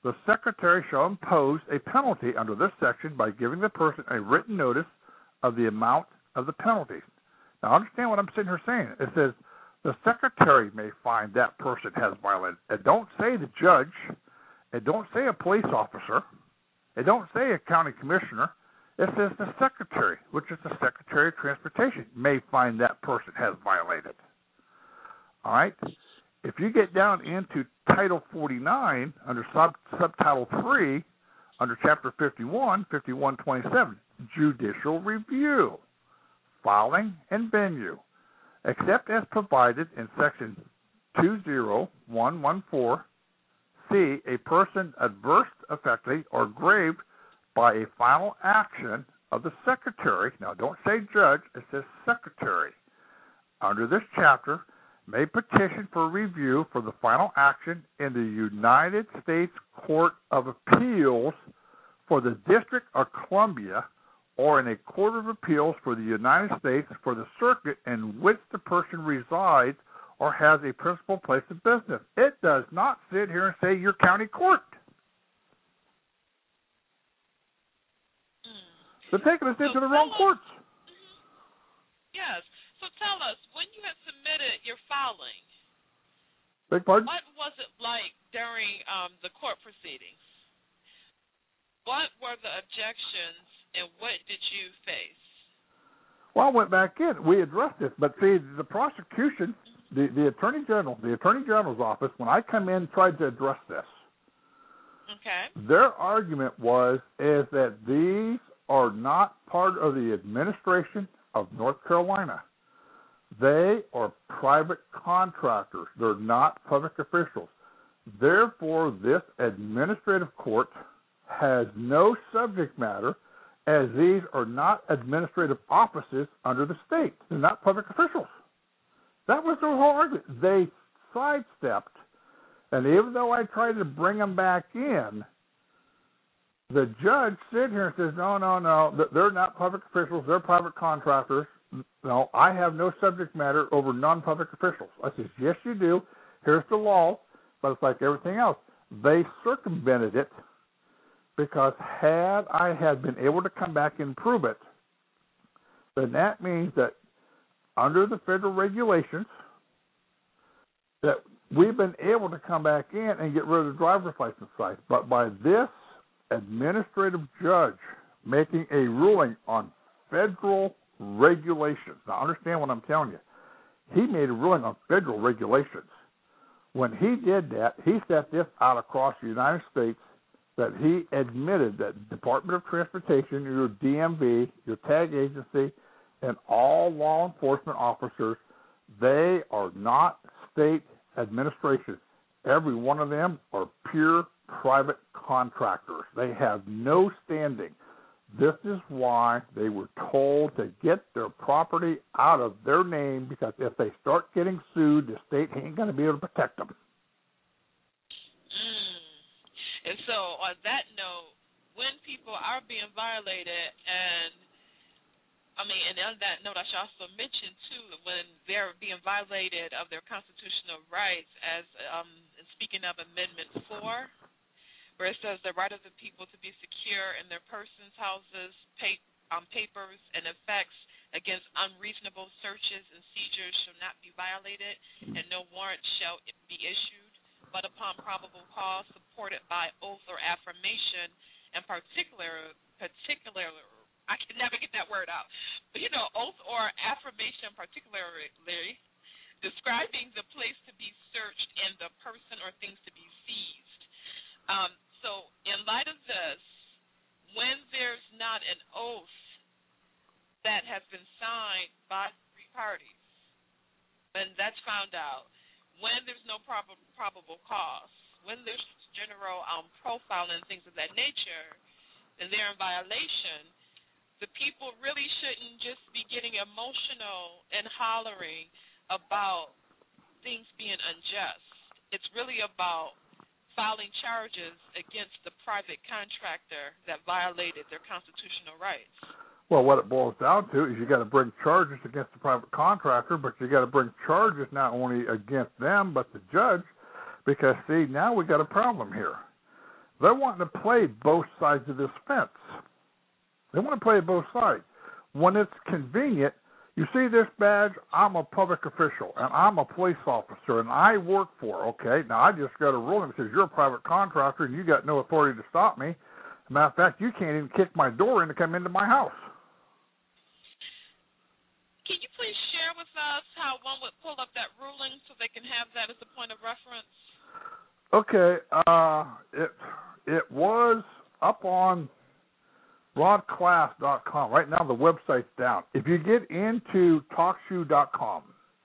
the Secretary shall impose a penalty under this section by giving the person a written notice of the amount of the penalty. Now, understand what I'm sitting here saying. It says the Secretary may find that person has violated. It don't say the judge. It don't say a police officer. It don't say a county commissioner. It says the Secretary, which is the Secretary of Transportation, may find that person has violated. All right? If you get down into Title forty-nine, under sub, Subtitle three, under Chapter fifty-one, fifty-one twenty-seven, Judicial Review, Filing and Venue, except as provided in Section two zero one one four C, a person adverse affected or aggraved by a final action of the Secretary, now don't say judge, it says Secretary, under this chapter, may petition for review for the final action in the United States Court of Appeals for the District of Columbia or in a Court of Appeals for the United States for the circuit in which the person resides or has a principal place of business. It does not sit here and say your county court. They're taking us So into the wrong tell us- courts. Yes. So tell us, when you had submitted your filing, Beg pardon? what was it like during um, the court proceedings? What were the objections and what did you face? Well, I went back in. We addressed this. But see, the prosecution, the, the Attorney General, the Attorney General's office, when I come in, tried to address this. Okay. Their argument was is that these are not part of the administration of North Carolina. They are private contractors. They're not public officials. Therefore, this administrative court has no subject matter, as these are not administrative offices under the state. They're not public officials. That was their whole argument. They sidestepped, and even though I tried to bring them back in, the judge sit here and says, no, no, no, they're not public officials. They're private contractors. No, I have no subject matter over non-public officials. I says, yes, you do. Here's the law. But it's like everything else. They circumvented it because had I had been able to come back and prove it, then that means that under the federal regulations that we've been able to come back in and get rid of the driver's license site. But by this administrative judge making a ruling on federal regulations. Now, understand what I'm telling you. He made a ruling on federal regulations. When he did that, he set this out across the United States that he admitted that Department of Transportation, your D M V, your tag agency, and all law enforcement officers, they are not state administration. Every one of them are pure private contractors. They have no standing. This is why they were told to get their property out of their name, because if they start getting sued, the state ain't going to be able to protect them. Mm. And so on that note, when people are being violated, and I mean, and on that note, I should also mention, too, when they're being violated of their constitutional rights, as um, speaking of Amendment four, where it says the right of the people to be secure in their persons, houses, pay, um, papers, and effects against unreasonable searches and seizures shall not be violated, and no warrant shall be issued, but upon probable cause supported by oath or affirmation, and particular, particular, I can never get that word out, but, you know, oath or affirmation particularly describing the place to be searched and the person or things to be seized. Um, so in light of this, when there's not an oath that has been signed by three parties, when that's found out, when there's no prob- probable cause, when there's general um, profiling and things of that nature, and they're in violation, the people really shouldn't just be getting emotional and hollering about things being unjust. It's really about filing charges against the private contractor that violated their constitutional rights. Well, what it boils down to is you got to bring charges against the private contractor, but you got to bring charges not only against them but the judge, because, see, now we got a problem here. they're wanting to play both sides of this fence. They want to play both sides. When it's convenient, you see this badge, I'm a public official, and I'm a police officer, and I work for, okay, now I just got a ruling that says you're a private contractor and you got no authority to stop me. As a matter of fact, you can't even kick my door in to come into my house. Can you please share with us how one would pull up that ruling so they can have that as a point of reference? Okay, uh, it it was up on rod class dot com. Right now the website's down. If you get into talk shoe dot com.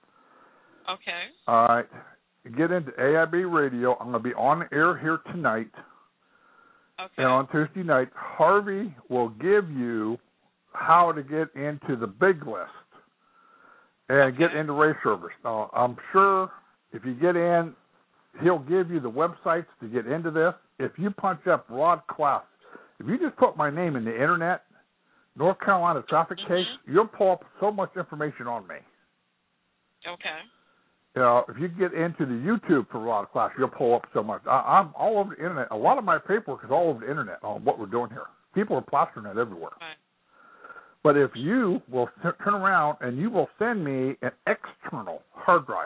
Okay. All right. Get into A I B Radio. I'm going to be on air here tonight. Okay. And on Tuesday night, Harvey will give you how to get into the big list and okay. get into race service. Now, I'm sure if you get in, he'll give you the websites to get into this. If you punch up Rod Class, if you just put my name in the internet, North Carolina traffic mm-hmm. case, you'll pull up so much information on me. Okay. You know, if you get into the YouTube for Rod Class, you'll pull up so much. I, I'm all over the internet. A lot of my paperwork is all over the internet on what we're doing here. People are plastering it everywhere. Right. But if you will t- turn around and you will send me an external hard drive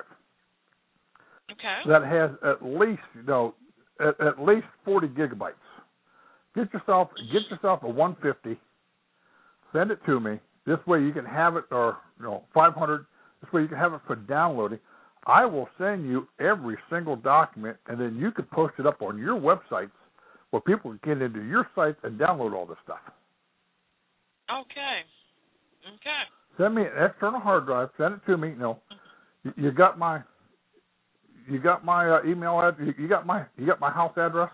okay. that has at least, you know, at, at least forty gigabytes. Get yourself get yourself a one fifty. Send it to me. This way you can have it, or you know, five hundred. This way you can have it for downloading. I will send you every single document, and then you can post it up on your websites where people can get into your sites and download all this stuff. Okay. Okay. Send me an external hard drive. Send it to me. You know, you, you got my, you got my uh, email ad. You, you got my, you got my house address.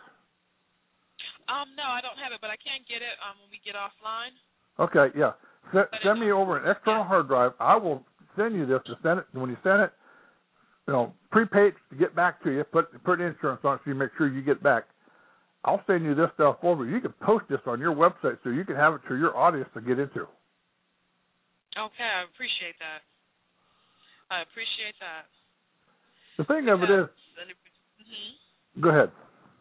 Um, no, I don't have it, but I can get it um when we get offline. Okay, yeah. Send, send me over an external hard drive. I will send you this to send it. When you send it, you know, prepaid to get back to you. Put put insurance on it so you make sure you get back. I'll send you this stuff over. You can post this on your website so you can have it to your audience to get into. Okay, I appreciate that. I appreciate that. The thing of it is, mm-hmm. Go ahead.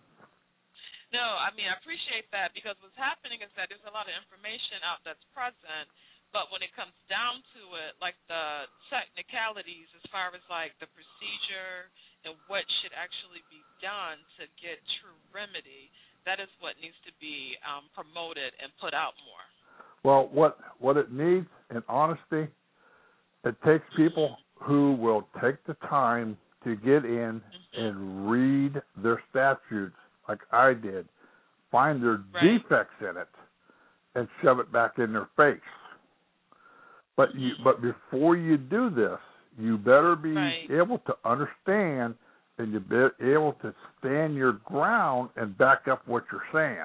No, I mean, I appreciate that because what's happening is that there's a lot of information out that's present, but when it comes down to it, like the technicalities as far as like the procedure and what should actually be done to get true remedy, that is what needs to be um, promoted and put out more. Well, what what it needs, in honesty, it takes people who will take the time to get in mm-hmm. and read their statutes like I did, find their right. defects in it, and shove it back in their face. But you, but before you do this, you better be right. able to understand and you be able to stand your ground and back up what you're saying.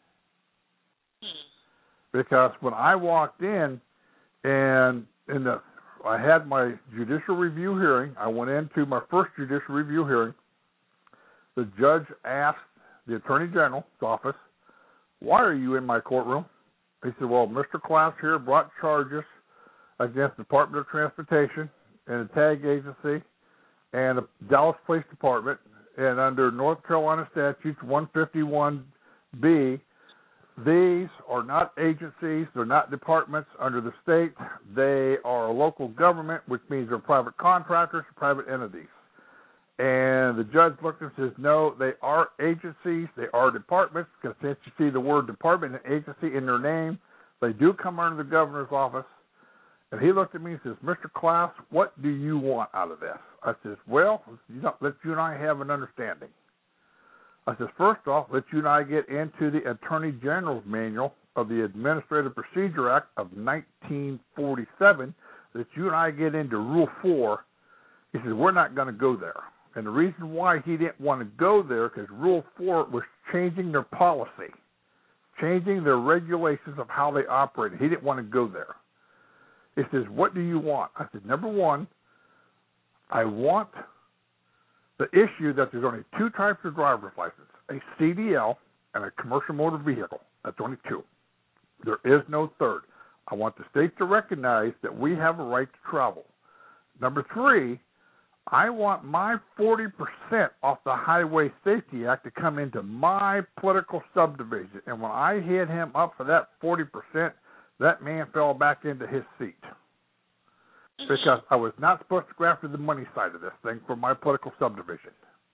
Hmm. Because when I walked in and in the, I had my judicial review hearing. I went into my first judicial review hearing. The judge asked the Attorney General's office, "Why are you in my courtroom?" He said, "Well, Mister Klaus here brought charges against the Department of Transportation and the Tag Agency and the Dallas Police Department, and under North Carolina statutes one fifty-one B, these are not agencies, they're not departments under the state, they are a local government, which means they're private contractors, private entities." And the judge looked and says, "No, they are agencies, they are departments, because since you see the word department and agency in their name, they do come under the governor's office." And he looked at me and says, "Mister Klaus, what do you want out of this?" I says, "Well, you know, let you and I have an understanding." I says, "First off, let you and I get into the Attorney General's Manual of the Administrative Procedure Act of nineteen forty-seven. Let you and I get into Rule four. He says, "We're not going to go there." And the reason why he didn't want to go there, because Rule four was changing their policy, changing their regulations of how they operated. He didn't want to go there. He says, "What do you want?" I said, "Number one, I want the issue that there's only two types of driver's license, a C D L and a commercial motor vehicle. That's only two. There is no third. I want the state to recognize that we have a right to travel. Number three, I want my forty percent off the Highway Safety Act to come into my political subdivision. And when I hit him up for that forty percent, that man fell back into his seat. Because I was not supposed to go after the money side of this thing for my political subdivision.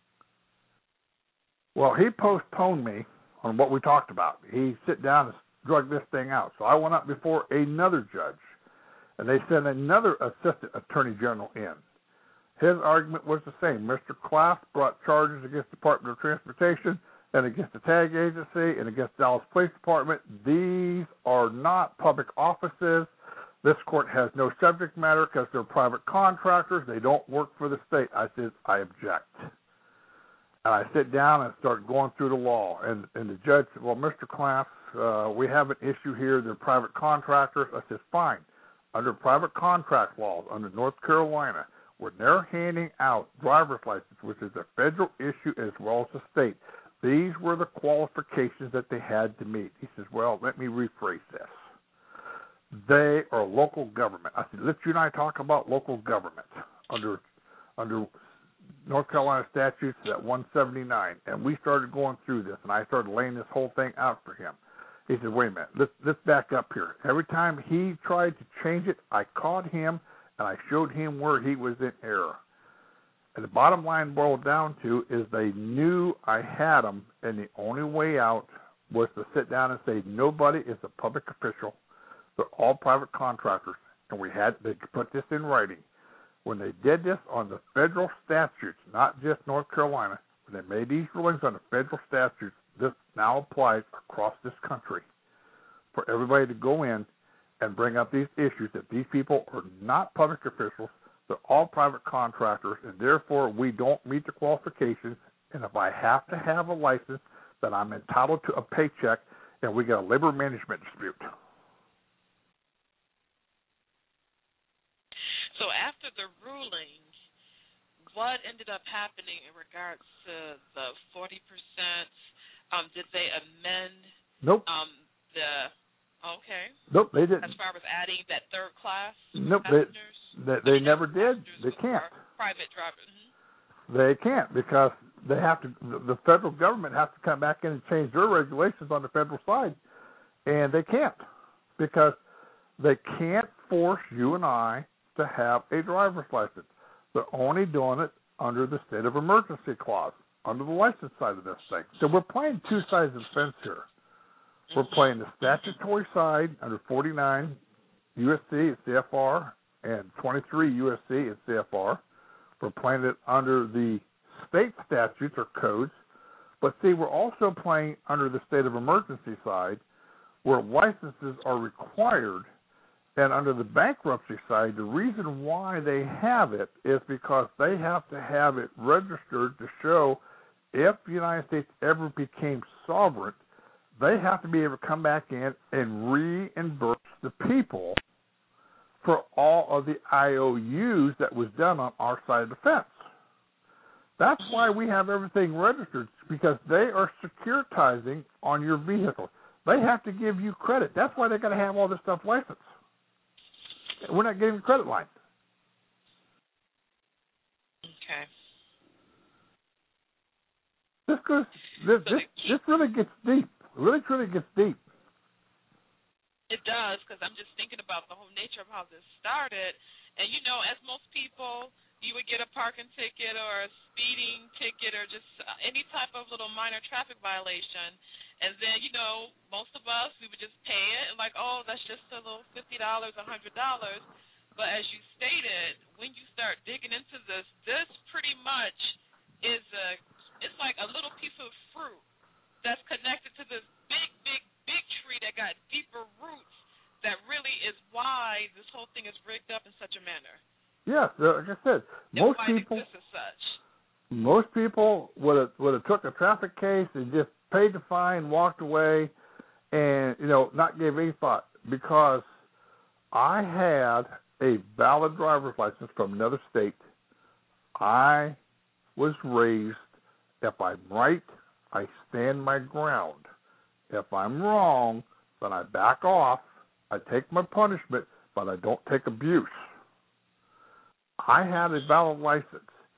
Well, he postponed me on what we talked about. He sit down and drug this thing out. So I went up before another judge, and they sent another assistant attorney general in. His argument was the same. Mister Claff brought charges against the Department of Transportation and against the tag agency and against Dallas Police Department. These are not public offices. This court has no subject matter because they're private contractors. They don't work for the state. I said, I object. And I sit down and start going through the law. And, and the judge said, well, Mister Claff, uh, we have an issue here. They're private contractors. I said, fine. Under private contract laws, under North Carolina, when they're handing out driver's license, which is a federal issue as well as a state, these were the qualifications that they had to meet. He says, well, let me rephrase this. They are local government. I said, let you and I talk about local government under under North Carolina statutes at one seventy-nine. And we started going through this, and I started laying this whole thing out for him. He said, wait a minute, let's, let's back up here. Every time he tried to change it, I caught him, and I showed him where he was in error. And the bottom line boiled down to is they knew I had them, and the only way out was to sit down and say, nobody is a public official. They're all private contractors, and we had they put this in writing. When they did this on the federal statutes, not just North Carolina, when they made these rulings on the federal statutes, this now applies across this country for everybody to go in and bring up these issues that these people are not public officials. They're all private contractors, and therefore we don't meet the qualifications. And if I have to have a license, then I'm entitled to a paycheck, and we get a labor management dispute. So after the ruling, what ended up happening in regards to the forty percent? Um, did they amend Nope. um, the – okay. Nope, they didn't. As far as adding that third class Nope, passengers? they, they, they never did. They can't. Private drivers. Mm-hmm. They can't because they have to. The federal government has to come back in and change their regulations on the federal side, and they can't because they can't force you and I to have a driver's license. They're only doing it under the state of emergency clause, under the license side of this thing. So we're playing two sides of the fence here. We're playing the statutory side under forty-nine U S C and C F R and twenty-three U S C and C F R. We're playing it under the state statutes or codes. But see, we're also playing under the state of emergency side where licenses are required. And under the bankruptcy side, the reason why they have it is because they have to have it registered to show if the United States ever became sovereign, they have to be able to come back in and reimburse the people for all of the I O Us that was done on our side of the fence. That's why we have everything registered, because they are securitizing on your vehicle. They have to give you credit. That's why they got to have all this stuff licensed. We're not getting the credit line. Okay. This goes. This this, this really gets deep. Really, truly gets deep. It does, because I'm just thinking about the whole nature of how this started. And you know, as most people, you would get a parking ticket or a speeding ticket or just any type of little minor traffic violation. And then, you know, most of us, we would just pay it and like, oh, that's just a little fifty dollars, one hundred dollars. But as you stated, when you start digging into this, this pretty much is a, it's like a little piece of fruit that's connected to this big, big, big tree that got deeper roots that really is why this whole thing is rigged up in such a manner. Yes, like I said, most people, as such. most people would have would have took a traffic case and just paid the fine, walked away, and you know not gave any thought, because I had a valid driver's license from another state. I was raised, if I'm right, I stand my ground. If I'm wrong, then I back off. I take my punishment, but I don't take abuse. I had a valid license.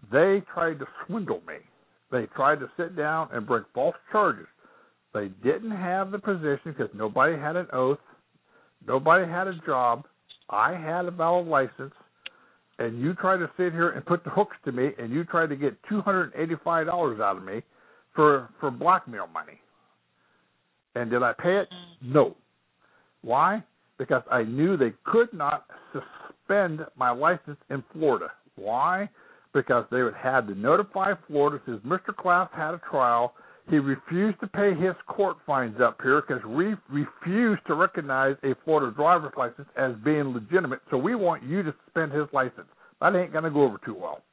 They tried to swindle me. They tried to sit down and bring false charges. They didn't have the position because nobody had an oath. Nobody had a job. I had a valid license. And you tried to sit here and put the hooks to me, and you tried to get two hundred eighty-five dollars out of me for, for blackmail money. And did I pay it? No. Why? Because I knew they could not suspend my license in Florida. Why? Because they would have to notify Florida since Mister Class had a trial. He refused to pay his court fines up here because we refused to recognize a Florida driver's license as being legitimate. So we want you to suspend his license. That ain't going to go over too well.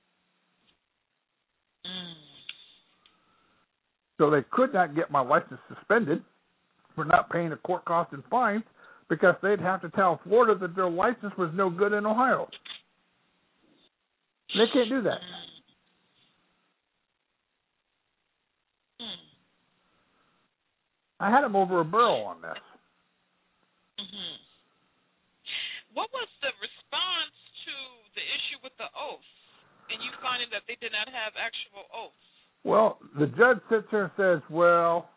Mm. So they could not get my license suspended for not paying the court costs and fines because they'd have to tell Florida that their license was no good in Ohio. They can't do that. I had them over a barrel on this. Mm-hmm. What was the response to the issue with the oath and you finding that they did not have actual oaths? Well, the judge sits there and says, well,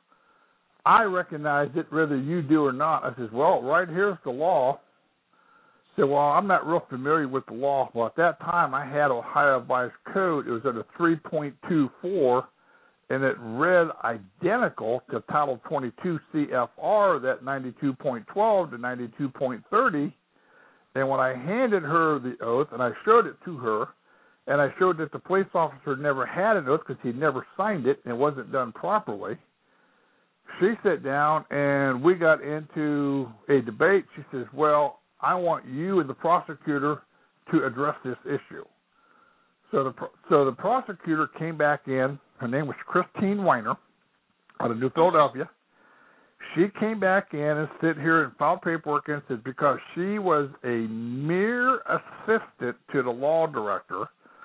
I recognize it whether you do or not. I says, well, right here's the law. I said, well, I'm not real familiar with the law. Well, at that time, I had Ohio Vice Code. It was under three point two four, and it read identical to Title twenty-two C F R, that ninety-two point twelve to ninety-two point thirty. And when I handed her the oath, and I showed it to her, and I showed that the police officer never had an oath because he never signed it and it wasn't done properly, she sat down and we got into a debate. She says, well, I want you and the prosecutor to address this issue. So the so the prosecutor came back in. Her name was Christine Weiner out of New Philadelphia. She came back in and sit here and filed paperwork and said because she was a mere assistant to the law director,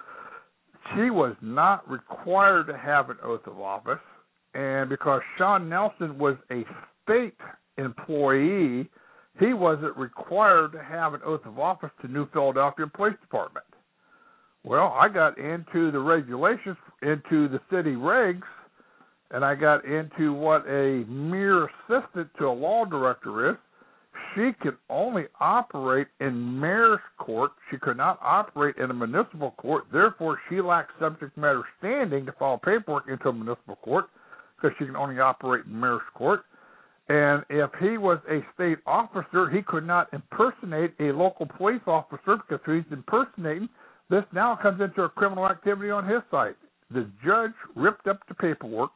she was not required to have an oath of office. And because Sean Nelson was a state employee, he wasn't required to have an oath of office to New Philadelphia Police Department. Well, I got into the regulations, into the city regs, and I got into what a mere assistant to a law director is. She could only operate in mayor's court. She could not operate in a municipal court. Therefore, she lacks subject matter standing to file paperwork into a municipal court because she can only operate in mayor's court. And if he was a state officer, he could not impersonate a local police officer because he's impersonating. This now comes into a criminal activity on his side. The judge ripped up the paperwork,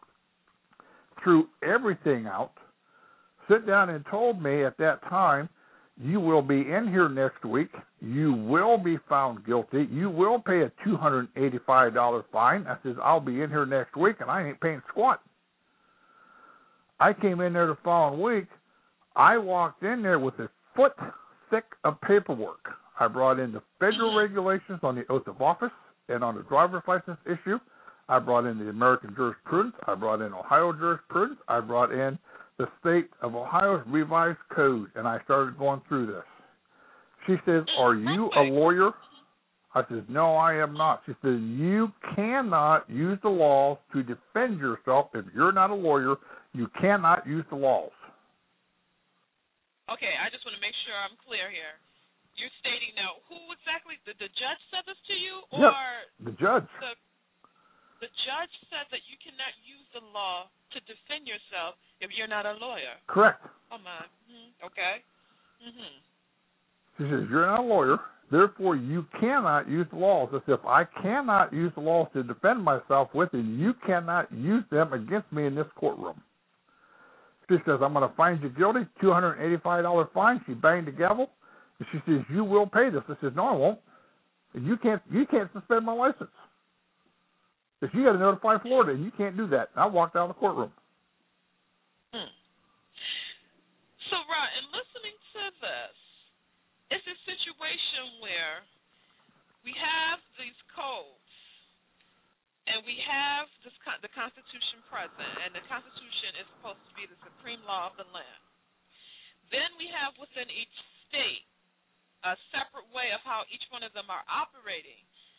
threw everything out, sit down and told me at that time, you will be in here next week, you will be found guilty, you will pay a two hundred eighty-five dollars fine. I says, I'll be in here next week and I ain't paying squat. I came in there the following week. I walked in there with a foot thick of paperwork. I brought in the federal regulations on the oath of office and on the driver's license issue. I brought in the American jurisprudence. I brought in Ohio jurisprudence. I brought in the state of Ohio's revised code, and I started going through this. She says, are you a lawyer? I says, no, I am not. She says, you cannot use the laws to defend yourself. If you're not a lawyer, you cannot use the laws. Okay, I just want to make sure I'm clear here. You're stating now, who exactly, did the judge said this to you? Or yep, the judge. The, the judge said that you cannot use the law to defend yourself if you're not a lawyer. Correct. Oh, my. Mm-hmm. Okay. Mm-hmm. She says, you're not a lawyer, therefore you cannot use the laws. As if I cannot use the laws to defend myself with, and you cannot use them against me in this courtroom. She says, I'm going to find you guilty, two hundred eighty-five dollars fine. She banged the gavel. And she says, you will pay this. I says, no, I won't. You can't you can't suspend my license. Because you got to notify Florida, and you can't do that. And I walked out of the courtroom. Hmm. So, Rod, in listening to this, it's a situation where we have these codes, and we have this, the Constitution present, and the Constitution is supposed to be the supreme law of the land. Then we have within each state a separate way of how each one of them are operating.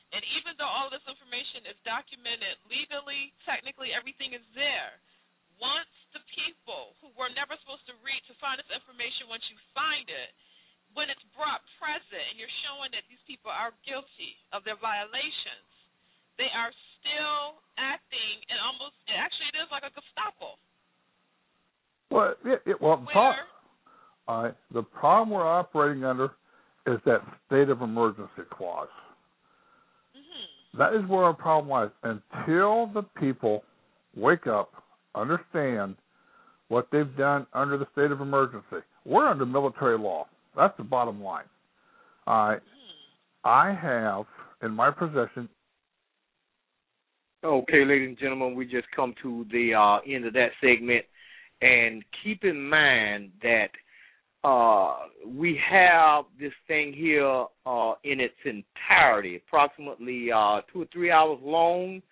And even though all of this information is documented legally, technically everything is there. Once the people who were never supposed to read to find this information, once you find it, when it's brought present and you're showing that these people are guilty of their violations, they are still acting and almost, actually it is like a Gestapo. Well, it, it, well Where, pro- all right, the problem we're operating under is that state of emergency clause. mm-hmm. That is where our problem lies. Until the people wake up, understand what they've done under the state of emergency. We're under military law. That's the bottom line. All right. I have in my possession. Okay, ladies and gentlemen, we just come to the uh, end of that segment. And keep in mind that uh, we have this thing here uh, in its entirety, approximately uh, two or three hours long.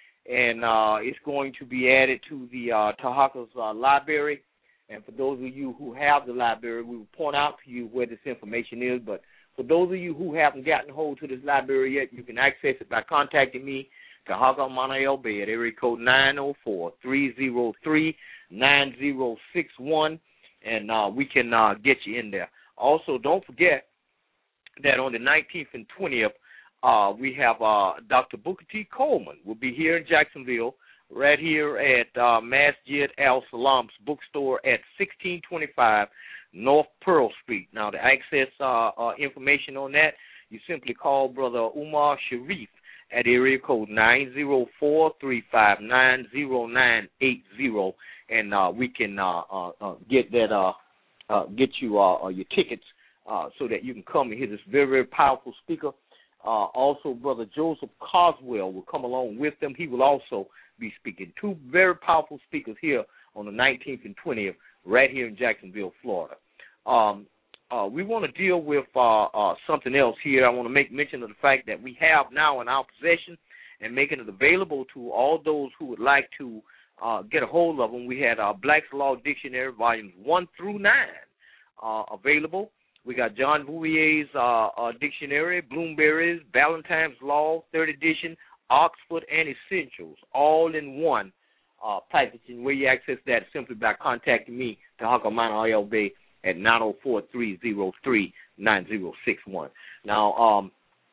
And uh, it's going to be added to the uh, Tahaka's uh, library. And for those of you who have the library, we will point out to you where this information is. But for those of you who haven't gotten hold to this library yet, you can access it by contacting me, Tahaka Amana L Bay, at area code nine oh four, three oh three, nine oh six one, and uh, we can uh, get you in there. Also, don't forget that on the nineteenth and twentieth, Uh, we have uh, Doctor Booker T. Coleman will be here in Jacksonville, right here at uh, Masjid Al Salam's bookstore at sixteen twenty-five North Pearl Street. Now, to access uh, uh, information on that, you simply call Brother Umar Sharif at area code nine oh four, three five nine, oh nine eight oh, and uh, we can uh, uh, uh, get that uh, uh, get you uh, uh, your tickets uh, so that you can come and hear this very, very powerful speaker. Uh, also, Brother Joseph Coswell will come along with them. He will also be speaking. Two very powerful speakers here on the nineteenth and twentieth, right here in Jacksonville, Florida. Um, uh, we want to deal with uh, uh, something else here. I want to make mention of the fact that we have now in our possession and making it available to all those who would like to uh, get a hold of them. We had our Black's Law Dictionary, volumes one through nine, uh, available. We got John Bouvier's uh, uh, dictionary, Bloomberry's, Ballantyne's Law, third edition, Oxford, and Essentials, all in one uh, package. And where you access that is simply by contacting me, Tahaka Amana L Bay, at nine oh four, three oh three, nine oh six one. Now, um,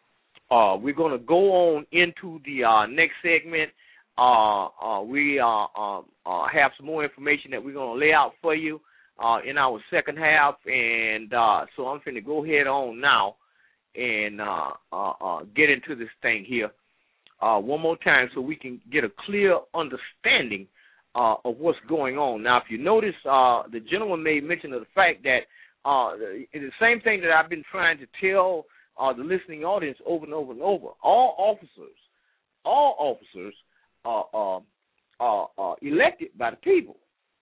uh, we're going to go on into the uh, next segment. Uh, uh, we uh, uh, uh, have some more information that we're going to lay out for you Uh, in our second half, and uh, so I'm going to go ahead on now and uh, uh, uh, get into this thing here uh, one more time so we can get a clear understanding uh, of what's going on. Now, if you notice, uh, the gentleman made mention of the fact that uh, the, the same thing that I've been trying to tell uh, the listening audience over and over and over. All officers, all officers are uh, uh, uh, elected by the people.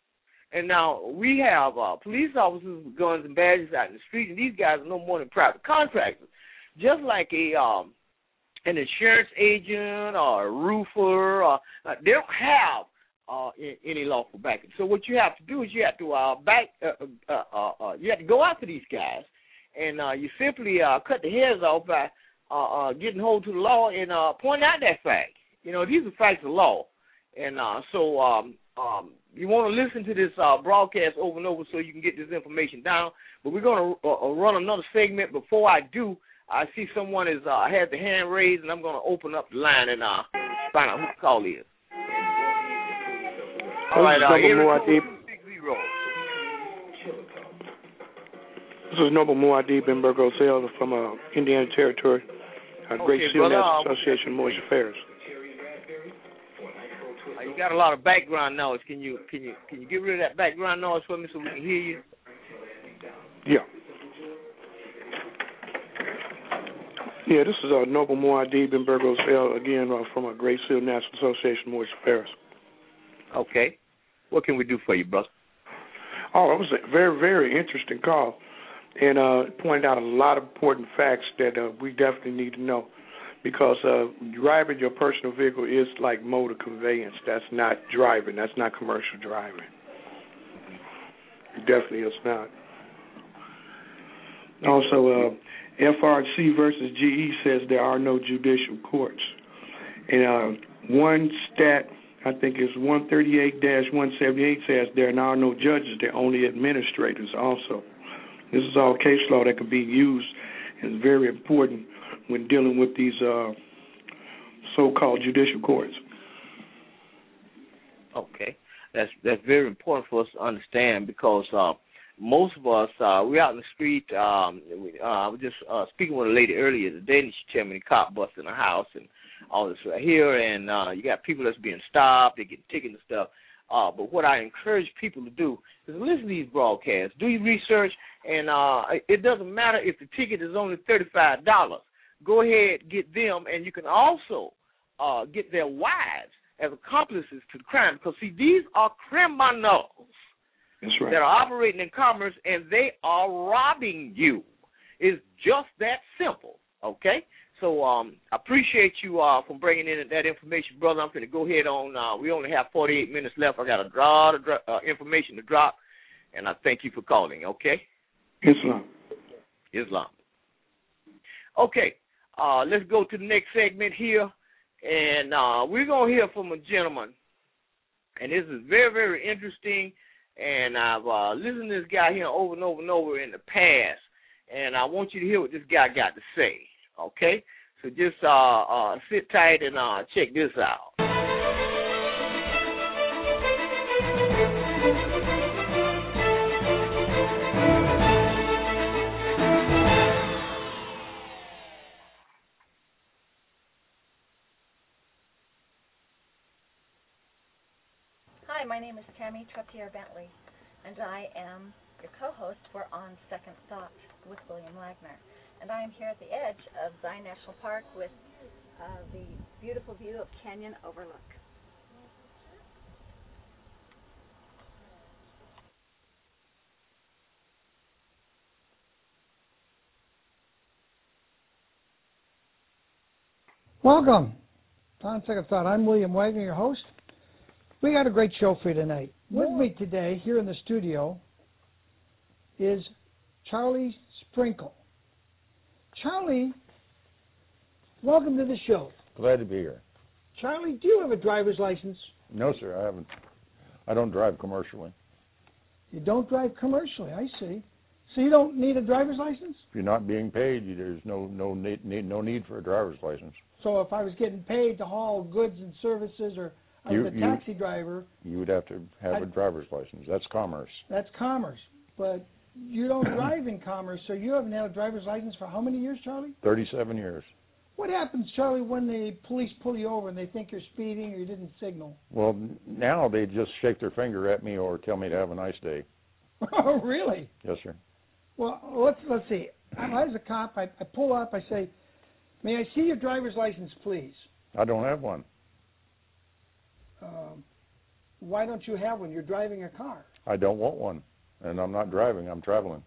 And now we have uh, police officers with guns and badges out in the street, and these guys are no more than private contractors. Just like a um, an insurance agent or a roofer, uh, they don't have uh, any lawful backing. So what you have to do is you have to uh, back, uh, uh, uh, uh, you have to go after these guys, and uh, you simply uh, cut the heads off by uh, uh, getting hold to the law and uh, point out that fact. You know, these are facts of law, and uh, so. Um, Um, you want to listen to this uh, broadcast over and over so you can get this information down. But we're going to uh, run another segment. Before I do, I see someone has uh, had the hand raised, and I'm going to open up the line and uh, find out who the call is. All right, uh, here Muad'Dib. This is Noble Muad'Dib in Burgos Hill from uh, Indiana Territory, uh, Great Okay, Seal brother, National uh, Association Moorish Affairs. You got a lot of background noise. Can you can you can you get rid of that background noise for me so we can hear you? Yeah. Yeah, this is uh, Noble Muad'Dib in Burgos Hill again uh, from a Great Seal National Association Moorish Affairs. Okay. What can we do for you, brother? Oh, it was a very very interesting call, and uh, pointed out a lot of important facts that uh, we definitely need to know. Because uh, driving your personal vehicle is like motor conveyance. That's not driving. That's not commercial driving. It definitely is not. Also, uh, F R C versus G E says there are no judicial courts. And uh, one stat, I think it's one thirty-eight dash one seventy-eight, says there are no judges, they're only administrators also. This is all case law that can be used and is very important when dealing with these uh, so-called judicial courts. Okay. That's that's very important for us to understand because uh, most of us, uh, we're out in the street. Um, we, uh, I was just uh, speaking with a lady earlier today, and she told me the cop busted in the house and all this right here, and uh, you got people that's being stopped, they get tickets and stuff. Uh, but what I encourage people to do is listen to these broadcasts, do your research, and uh, it doesn't matter if the ticket is only thirty-five dollars. Go ahead, get them, and you can also uh, get their wives as accomplices to the crime. Because, see, these are criminals That's right. that are operating in commerce, and they are robbing you. It's just that simple, okay? So um, I appreciate you uh, for bringing in that information, brother. I'm going to go ahead on. Uh, we only have forty-eight minutes left. I got a lot of uh, information to drop, and I thank you for calling, okay? Islam. Islam. Okay, uh, let's go to the next segment here, and uh, we're going to hear from a gentleman, and this is very, very interesting, and I've uh, listened to this guy here over and over and over in the past, and I want you to hear what this guy got to say. Okay, so just uh, uh, sit tight and uh, check this out. Hi, my name is Tammy Trottier Bentley, and I am your co-host for On Second Thought with William Wagner. And I am here at the edge of Zion National Park with uh, the beautiful view of Canyon Overlook. Welcome. On Second Thought, I'm William Wagner, your host. We got a great show for you tonight. With me today, here in the studio, is Charlie Sprinkle. Charlie, welcome to the show. Glad to be here. Charlie, do you have a driver's license? No, sir, I haven't. I don't drive commercially. You don't drive commercially, I see. So you don't need a driver's license? If you're not being paid, there's no no need, need no need for a driver's license. So if I was getting paid to haul goods and services, or I was you, a taxi you, driver, you would have to have I'd, a driver's license. That's commerce. That's commerce, but you don't drive in commerce, so you haven't had a driver's license for how many years, Charlie? Thirty-seven years. What happens, Charlie, when the police pull you over and they think you're speeding or you didn't signal? Well, now they just shake their finger at me or tell me to have a nice day. Oh, really? Yes, sir. Well, let's let's see. I, as a cop, I, I pull up. I say, "May I see your driver's license, please?" I don't have one. Um, why don't you have one? You're driving a car. I don't want one, and I'm not driving. I'm traveling.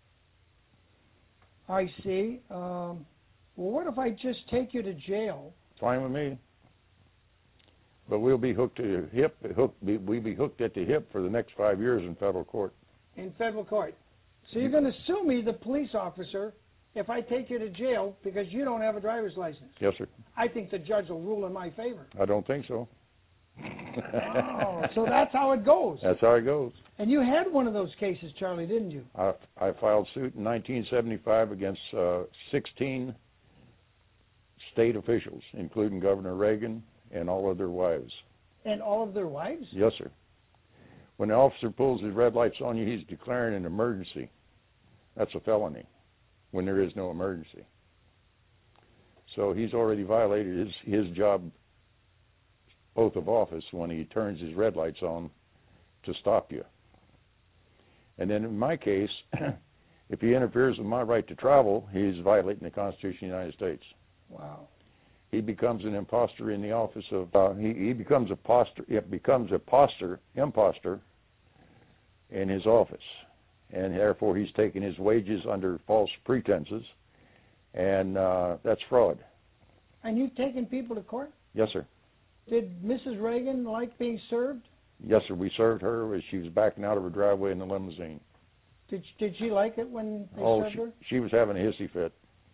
I see. Um, well, what if I just take you to jail? Fine with me. But we'll be hooked to the hip. Hooked. We'll be hooked at the hip for the next five years in federal court. In federal court. So you're going to sue me, the police officer, if I take you to jail because you don't have a driver's license? Yes, sir. I think the judge will rule in my favor. I don't think so. Oh, so that's how it goes. That's how it goes. And you had one of those cases, Charlie, didn't you? I, I filed suit in nineteen seventy-five against uh, sixteen state officials, including Governor Reagan and all of their wives. And all of their wives? Yes, sir. When the officer pulls his red lights on you, he's declaring an emergency. That's a felony when there is no emergency. So he's already violated his, his job oath of office when he turns his red lights on to stop you. And then in my case, if he interferes with my right to travel, he's violating the Constitution of the United States. Wow. He becomes an imposter in the office of, uh, he, he becomes a poster, it becomes a poster, imposter in his office. And therefore he's taking his wages under false pretenses, and uh, that's fraud. And you've taken people to court? Yes, sir. Did Missus Reagan like being served? Yes, sir. We served her as she was backing out of her driveway in the limousine. Did Did she like it when they oh, served she, her? she was having a hissy fit.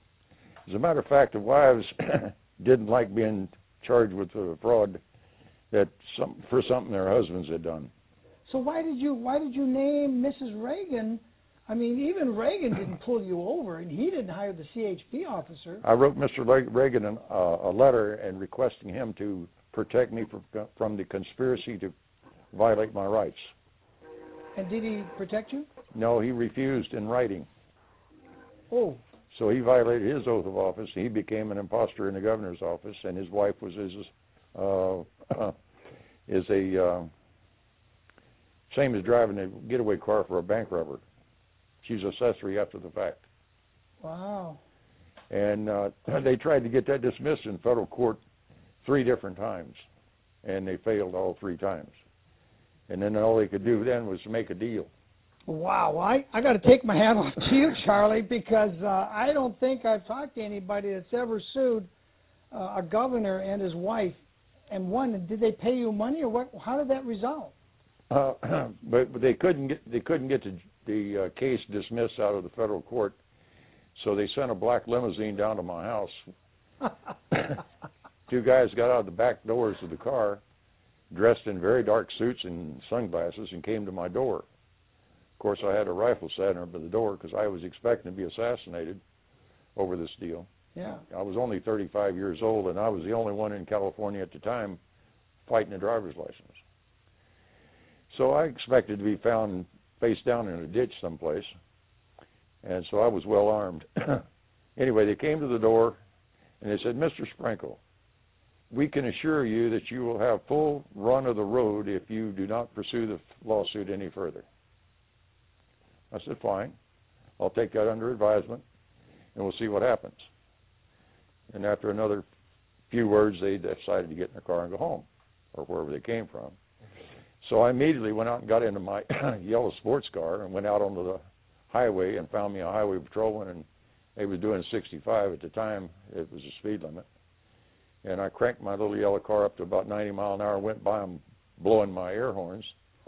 As a matter of fact, the wives didn't like being charged with uh, fraud that some, for something their husbands had done. So why did you why did you name Missus Reagan? I mean, even Reagan didn't pull you over, and he didn't hire the C H P officer. I wrote Mister Reagan an, uh, a letter and requesting him to protect me from, from the conspiracy to violate my rights. And did he protect you? No, he refused in writing. Oh. So he violated his oath of office. He became an imposter in the governor's office, and his wife was his uh, uh, is a uh, same as driving a getaway car for a bank robber. She's accessory after the fact. Wow. And uh, they tried to get that dismissed in federal court three different times, and they failed all three times. And then all they could do then was make a deal. Wow, I, I got to take my hat off to you, Charlie, because uh, I don't think I've talked to anybody that's ever sued uh, a governor and his wife and won. Did they pay you money, or what? How did that resolve? Uh, but, but they couldn't get they couldn't get the, the uh, case dismissed out of the federal court, so they sent a black limousine down to my house. Two guys got out of the back doors of the car, dressed in very dark suits and sunglasses, and came to my door. Of course, I had a rifle set over the door because I was expecting to be assassinated over this deal. Yeah. I was only thirty-five years old, and I was the only one in California at the time fighting a driver's license. So I expected to be found face down in a ditch someplace, and so I was well armed. Anyway, they came to the door, and they said, "Mister Sprinkle, we can assure you that you will have full run of the road if you do not pursue the lawsuit any further." I said, "Fine. I'll take that under advisement, and we'll see what happens." And after another few words, they decided to get in their car and go home, or wherever they came from. So I immediately went out and got into my yellow sports car and went out onto the highway and found me a highway patrolman, and they was doing sixty-five at the time. It was a speed limit. And I cranked my little yellow car up to about ninety mile an hour, went by them blowing my air horns.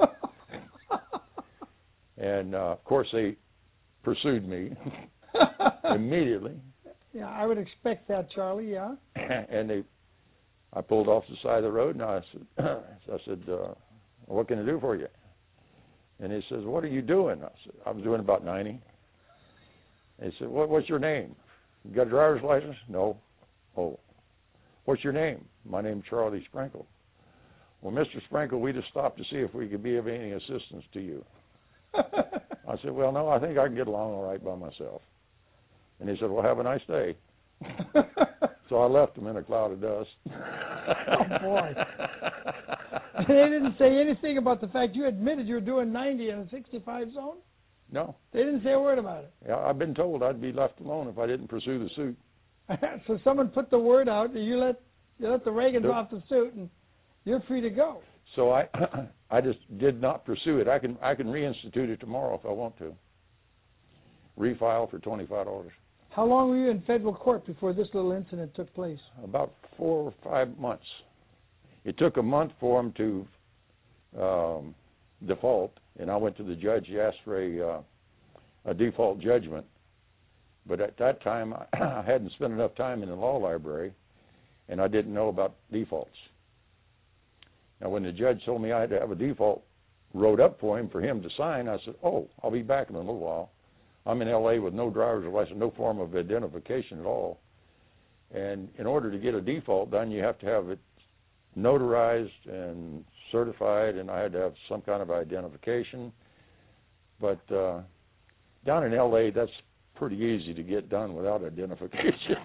And, uh, of course, they pursued me immediately. Yeah, I would expect that, Charlie, yeah. And they, I pulled off the side of the road, and I said, I said, uh, "What can I do for you?" And he says, "What are you doing?" I said, "I was doing about ninety. And he said, what, "What's your name? You got a driver's license?" "No." "Oh. What's your name?" "My name's Charlie Sprinkle." "Well, Mister Sprinkle, we just stopped to see if we could be of any assistance to you." I said, "Well, no, I think I can get along all right by myself." And he said, "Well, have a nice day." So I left him in a cloud of dust. Oh, boy. They didn't say anything about the fact you admitted you were doing ninety in a sixty-five zone? No. They didn't say a word about it? Yeah, I've been told I'd be left alone if I didn't pursue the suit. So someone put the word out that you let you let the Reagans Nope. off the suit, and you're free to go. So I I just did not pursue it. I can I can reinstitute it tomorrow if I want to. Refile for twenty-five dollars. How long were you in federal court before this little incident took place? About four or five months. It took a month for him to um, default, and I went to the judge. He asked for a, uh, a default judgment. But at that time, I hadn't spent enough time in the law library, and I didn't know about defaults. Now, when the judge told me I had to have a default wrote up for him for him to sign, I said, "Oh, I'll be back in a little while. I'm in L A with no driver's license, no form of identification at all. And in order to get a default done, you have to have it notarized and certified, and I had to have some kind of identification. But uh, down in L A, that's pretty easy to get done without identification."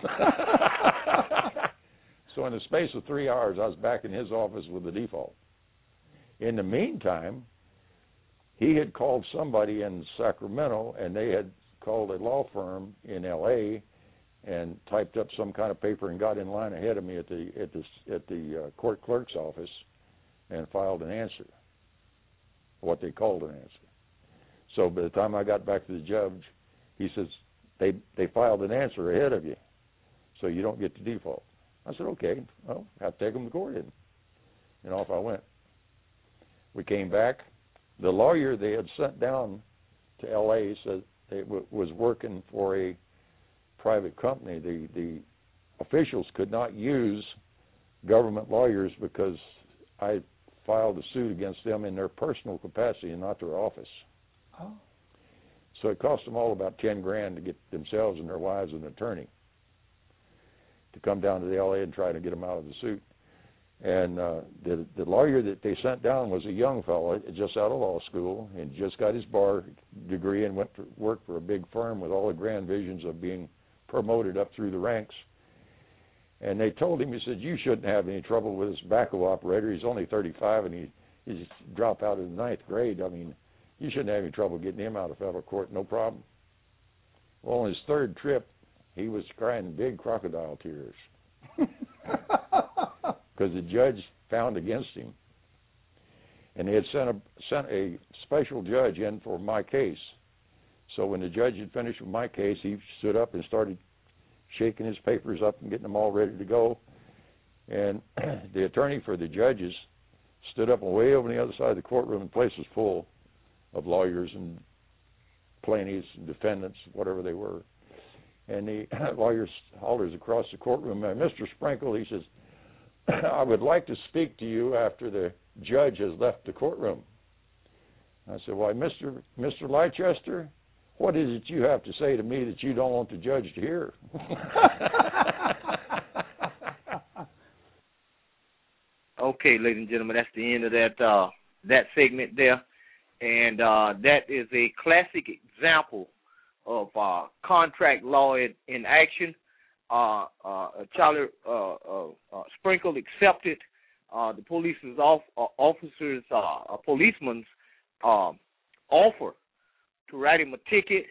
So in the space of three hours, I was back in his office with the default. In the meantime, he had called somebody in Sacramento, and they had called a law firm in L A and typed up some kind of paper and got in line ahead of me at the at the at the uh, court clerk's office and filed an answer, what they called an answer. So by the time I got back to the judge, he says, they they filed an answer ahead of you, so you don't get the default. I said, "Okay, well, I have to take them to court," and, and off I went. We came back. The lawyer they had sent down to L A said they w- was working for a private company. The the officials could not use government lawyers because I filed a suit against them in their personal capacity and not their office. Oh. So it cost them all about ten grand to get themselves and their wives an attorney to come down to the L A and try to get them out of the suit. And uh, the the lawyer that they sent down was a young fellow, just out of law school, and just got his bar degree and went to work for a big firm with all the grand visions of being promoted up through the ranks. And they told him, he said, you shouldn't have any trouble with this backhoe operator. He's only thirty-five, and he he's dropped out of the ninth grade. I mean, you shouldn't have any trouble getting him out of federal court, no problem. Well, on his third trip, he was crying big crocodile tears because the judge found against him. And they had sent a, sent a special judge in for my case. So when the judge had finished with my case, he stood up and started shaking his papers up and getting them all ready to go. And the attorney for the judges stood up and way over on the other side of the courtroom, and the place was full of lawyers and plaintiffs and defendants, whatever they were. And the lawyer hollers across the courtroom, Mister Sprinkle, he says, I would like to speak to you after the judge has left the courtroom. I said, why, Mister Mister Leicester, what is it you have to say to me that you don't want the judge to hear? Okay, ladies and gentlemen, that's the end of that uh, that segment there. And uh, that is a classic example of uh, contract law in, in action. Uh, uh, Charlie uh, uh, uh, Sprinkle accepted uh, the police's off, uh, officer's, uh, policeman's uh, offer to write him a ticket.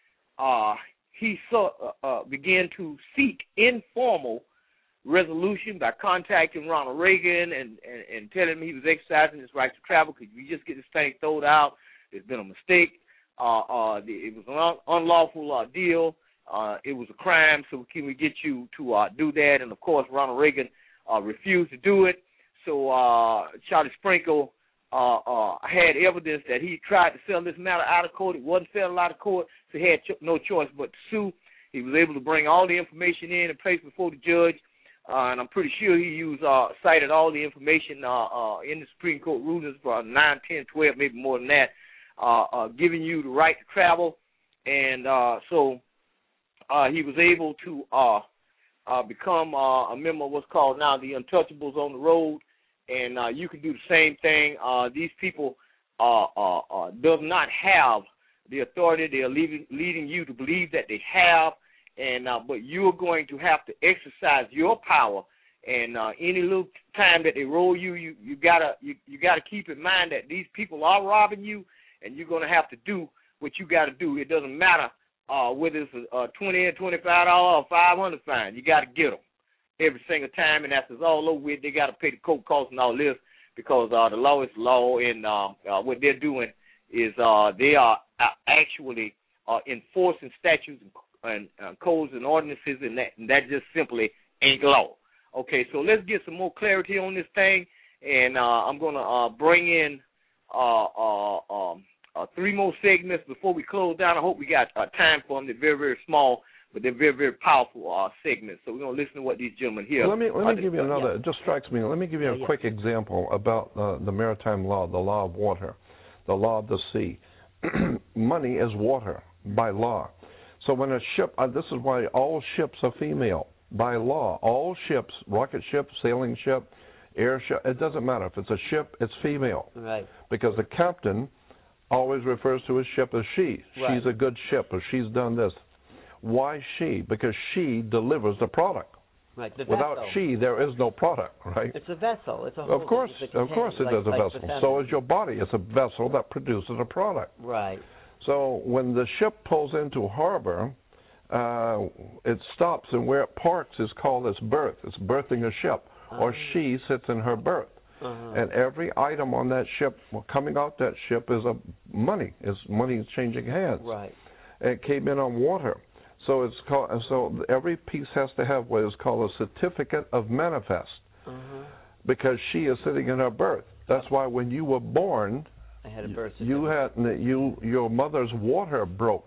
Uh, he saw, uh, uh, began to seek informal resolution by contacting Ronald Reagan and, and, and telling him he was exercising his right to travel because you just get this thing thrown out. There's been a mistake. Uh, uh, the, it was an un- unlawful uh, deal. Uh, it was a crime, so can we get you to uh, do that? And, of course, Ronald Reagan uh, refused to do it. So uh, Charlie Sprinkle uh, uh, had evidence that he tried to sell this matter out of court. It wasn't settled out of court, so he had ch- no choice but to sue. He was able to bring all the information in and place before the judge. Uh, and I'm pretty sure he used, uh, cited all the information uh, uh, in the Supreme Court rulings for nine, ten, twelve, maybe more than that, uh, uh, giving you the right to travel. And uh, so uh, he was able to uh, uh, become uh, a member of what's called now the Untouchables on the Road. And uh, you can do the same thing. Uh, these people uh, uh, uh, does not have the authority. They are leading, leading you to believe that they have. And uh, but you're going to have to exercise your power, and uh, any little time that they roll you, you you gotta you, you gotta keep in mind that these people are robbing you, and you're gonna have to do what you gotta do. It doesn't matter uh, whether it's a, a twenty or twenty-five dollar or five hundred fine. You gotta get them every single time, and after it's all over with, they gotta pay the court costs and all this because uh, the law is the law, and uh, uh, what they're doing is uh, they are actually uh, enforcing statutes and and uh, codes and ordinances, and that, and that just simply ain't law. Okay, so let's get some more clarity on this thing, and uh, I'm going to uh, bring in uh, uh, um, uh, three more segments before we close down. I hope we got uh, time for them. They're very, very small, but they're very, very powerful uh, segments. So we're going to listen to what these gentlemen here. Let me let me uh, give you another. yeah. It just strikes me. Let me give you a yeah, quick yeah. example about uh, the maritime law, the law of water, the law of the sea. Money is water by law. So when a ship, uh, this is why all ships are female by law. All ships, rocket ship, sailing ship, air ship, it doesn't matter. If it's a ship, it's female. Right. Because the captain always refers to his ship as she. Right. She's a good ship, or she's done this. Why she? Because she delivers the product. Right. The Without vessel. she, there is no product, right? It's a vessel. It's a whole, Of course, it's a of course it like, is a like vessel. So is your body. It's a vessel that produces a product. Right. So when the ship pulls into harbor, uh, it stops, and where it parks is called its berth. It's berthing a ship, uh-huh. or she sits in her berth. Uh-huh. And every item on that ship, well, coming out that ship, is a money. Is money changing hands. Right. And it came in on water. So it's called. So every piece has to have what is called a certificate of manifest, uh-huh. because she is sitting in her berth. That's why when you were born, I had a birth you had you your mother's water broke,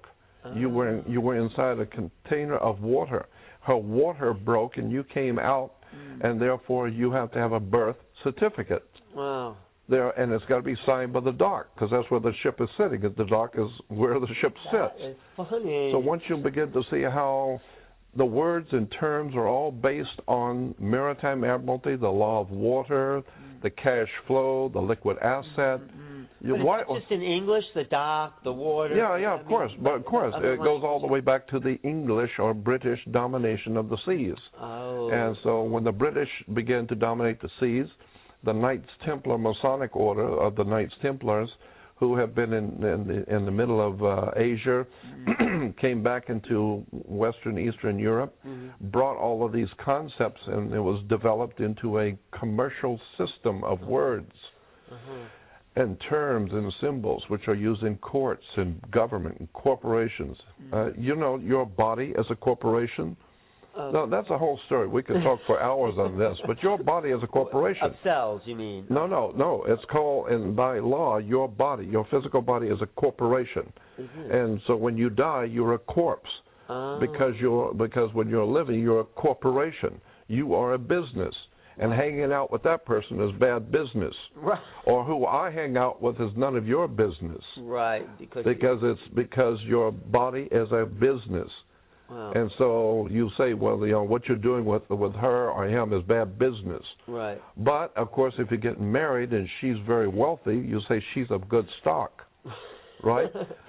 Oh. You were in, you were inside a container of water. Her water broke, and you came out, mm. and therefore you have to have a birth certificate. Wow. There, and it's got to be signed by the dock, because that's where the ship is sitting. The dock is where the ship that sits. Is funny. So once you begin to see how the words and terms are all based on maritime admiralty, the law of water, mm. the cash flow, the liquid asset. Mm-hmm. You, but why, it's just in English, the dock, the water. Yeah, yeah, of I course. mean, but of course, it goes all the way back to the English or British domination of the seas. Oh. And so when the British began to dominate the seas, the Knights Templar Masonic Order of the Knights Templars, who have been in in the, in the middle of uh, Asia, mm-hmm. came back into Western Eastern Europe, mm-hmm. brought all of these concepts, and it was developed into a commercial system of uh-huh. words uh-huh. and terms and symbols, which are used in courts and government and corporations. Mm-hmm. Uh, you know, your body as a corporation. Uh, no, that's a whole story. We could talk for hours on this. But your body is a corporation. Of cells, you mean? No, no, no. It's called, and by law, your body, your physical body is a corporation. Mm-hmm. And so when you die, you're a corpse. Oh. Because you're because when you're living, you're a corporation. You are a business. And right. hanging out with that person is bad business. Right. Or who I hang out with is none of your business. Right. Because, because it's because your body is a business. Wow. And so you say, well, you know, what you're doing with with her or him is bad business. Right. But, of course, if you're getting married and she's very wealthy, you say she's of good stock. Right?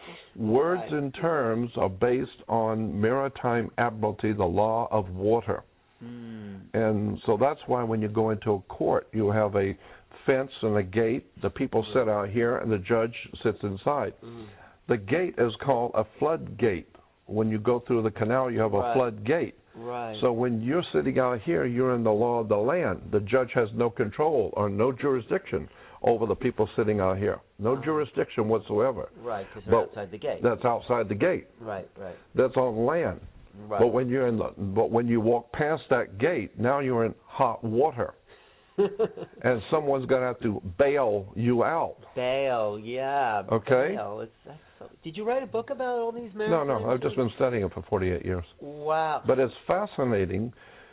Words right. and terms are based on maritime admiralty, the law of water. Mm. And so that's why when you go into a court, you have a fence and a gate. The people mm. sit out here and the judge sits inside. Mm. The gate is called a floodgate. When you go through the canal, you have a right. floodgate. Right. So when you're sitting out here, you're in the law of the land. The judge has no control or no jurisdiction over the people sitting out here. No oh. jurisdiction whatsoever. Right, because they're outside the gate. That's outside the gate. Right, right. That's on land. Right. But when you're in the, but when you walk past that gate, now you're in hot water. And someone's going to have to bail you out. Bail, yeah. Okay. Bail. It's, that's so, did you write a book about all these men? No, no. I've just been studying it for forty-eight years. Wow. But it's fascinating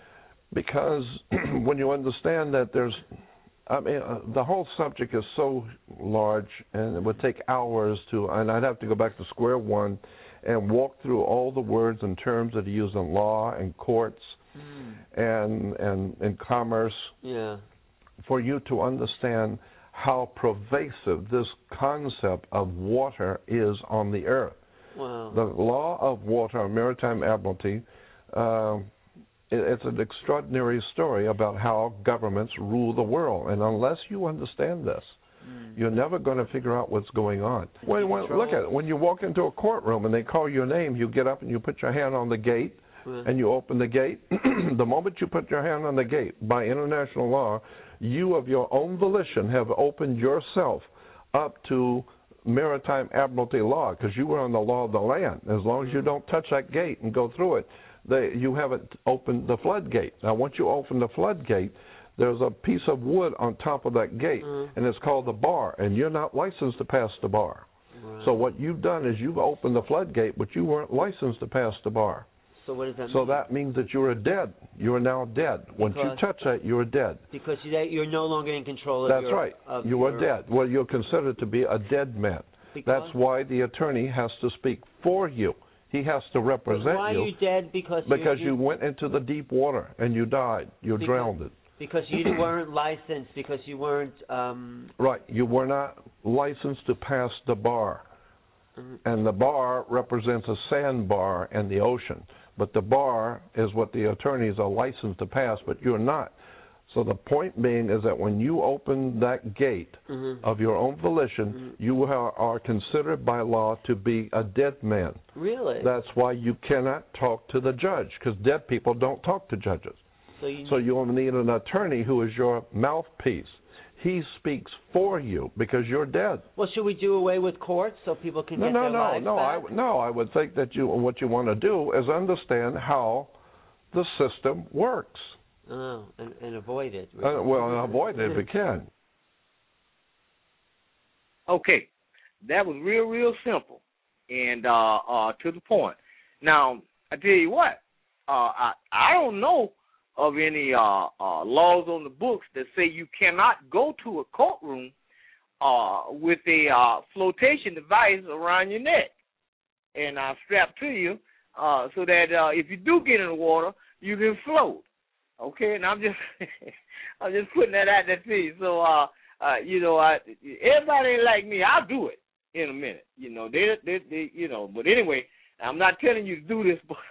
because when you understand that there's, I mean, uh, the whole subject is so large, and it would take hours to, and I'd have to go back to square one and walk through all the words and terms that are used in law and courts mm. and and in commerce. Yeah. For you to understand how pervasive this concept of water is on the earth. Wow. The law of water, maritime admiralty, uh, it, it's an extraordinary story about how governments rule the world. And unless you understand this, mm. you're never going to figure out what's going on. When, when, look at it. When you walk into a courtroom and they call your name, you get up and you put your hand on the gate, yeah. and you open the gate. The moment you put your hand on the gate, by international law, you of your own volition have opened yourself up to maritime admiralty law, because you were on the law of the land. As long as you don't touch that gate and go through it, they, you haven't opened the floodgate. Now, once you open the floodgate, there's a piece of wood on top of that gate, mm-hmm. and it's called the bar, and you're not licensed to pass the bar. Right. So what you've done is you've opened the floodgate, but you weren't licensed to pass the bar. So what does that so mean? So that means that you are dead. You are now dead. Because, Once you touch that, you are dead. Because you're no longer in control of That's your... right. Of you your... are dead. Well, you're considered to be a dead man. Because? That's why the attorney has to speak for you. He has to represent but why you. Why are you dead? Because Because you you went into the deep water and you died. You because, drowned. Because you weren't licensed. Because you weren't... Um... Right. You were not licensed to pass the bar. Mm-hmm. And the bar represents a sandbar in the ocean. But the bar is what the attorneys are licensed to pass, but you're not. So the point being is that when you open that gate mm-hmm. of your own volition, mm-hmm. you are, are considered by law to be a dead man. Really? That's why you cannot talk to the judge, because dead people don't talk to judges. So you, so you need an attorney who is your mouthpiece. He speaks for you because you're dead. Well, should we do away with courts so people can no, get no, their no, lives no, back? I, no, I would think that you what you want to do is understand how the system works. Oh, and, and avoid it. Uh, well, and avoid it if you can. Okay, that was real, real simple. and uh, uh, to the point. Now, I tell you what, uh, I I don't know of any uh, uh, laws on the books that say you cannot go to a courtroom uh, with a uh, flotation device around your neck and uh, strapped to you, uh, so that uh, if you do get in the water, you can float. Okay, and I'm just I'm just putting that out there to you. So, uh, uh, you know, I, everybody ain't like me. I'll do it in a minute. You know, they, they, they you know. But anyway, I'm not telling you to do this, but,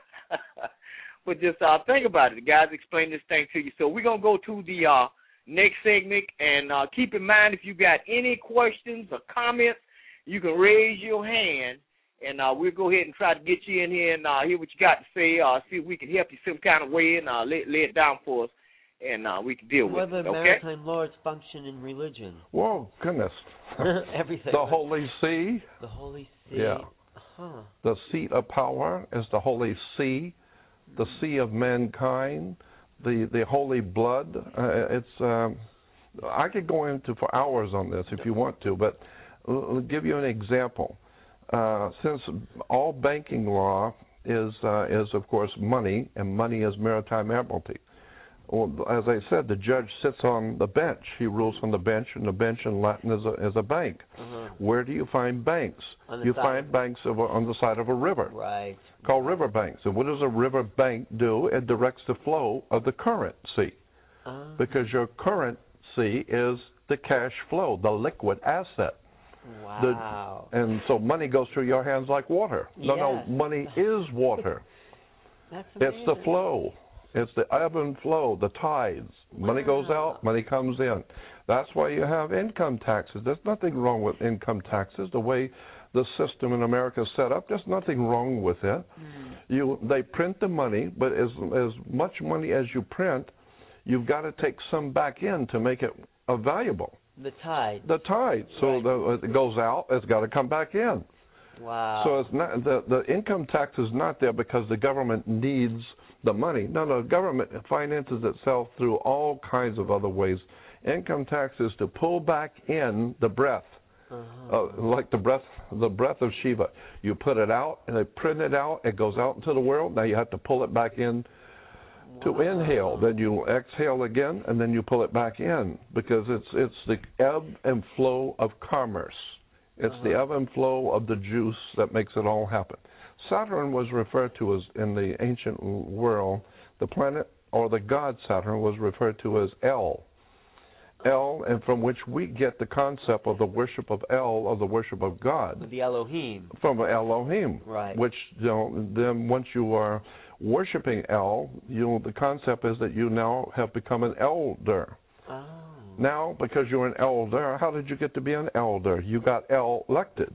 but just uh, think about it. The guys explain this thing to you. So we're gonna go to the uh, next segment, and uh, keep in mind if you got any questions or comments, you can raise your hand. And uh, we'll go ahead and try to get you in here and uh, hear what you got to say, uh, see if we can help you some kind of way, and uh, lay, lay it down for us, and uh, we can deal with Whether it, okay? maritime laws function in religion. Whoa, goodness. Everything. The Holy See. The Holy See. Yeah. Huh. The seat of power is the Holy See, the sea of mankind, the, the holy blood. Uh, it's um, I could go into for hours on this if you want to, but I'll give you an example. Uh, since all banking law is, uh, is of course, money, and money is maritime admiralty. Well, as I said, the judge sits on the bench. He rules on the bench, and the bench in Latin is a, is a bank. Uh-huh. Where do you find banks? You find banks of, on the side of a river, right? Called river banks. And what does a river bank do? It directs the flow of the currency, uh-huh. because your currency is the cash flow, the liquid asset. Wow. The, and so money goes through your hands like water. No, yes. no, money is water. That's amazing. It's the flow. It's the ebb and flow, the tides. Wow. Money goes out, money comes in. That's why you have income taxes. There's nothing wrong with income taxes. The way the system in America is set up, there's nothing wrong with it. Mm. You, they print the money, but as, as much money as you print, you've got to take some back in to make it uh, valuable. The tide. The tide. So right. the, it goes out, it's got to come back in. Wow. So it's not the, the income tax is not there because the government needs the money. No, no, the government finances itself through all kinds of other ways. Income tax is to pull back in the breath, uh-huh. uh, like the breath, the breath of Shiva. You put it out, and they print it out. It goes out into the world. Now you have to pull it back in. To wow. inhale, then you exhale again, and then you pull it back in, because it's it's the ebb and flow of commerce. It's uh-huh. the ebb and flow of the juice that makes it all happen. Saturn was referred to as, in the ancient world, the planet or the god Saturn was referred to as El. El, and from which we get the concept of the worship of El, or the worship of God. The Elohim. From Elohim. Right. Which, you know, then once you are worshiping El, you know, the concept is that you now have become an elder. Oh. Now, because you're an elder, how did you get to be an elder? You got elected.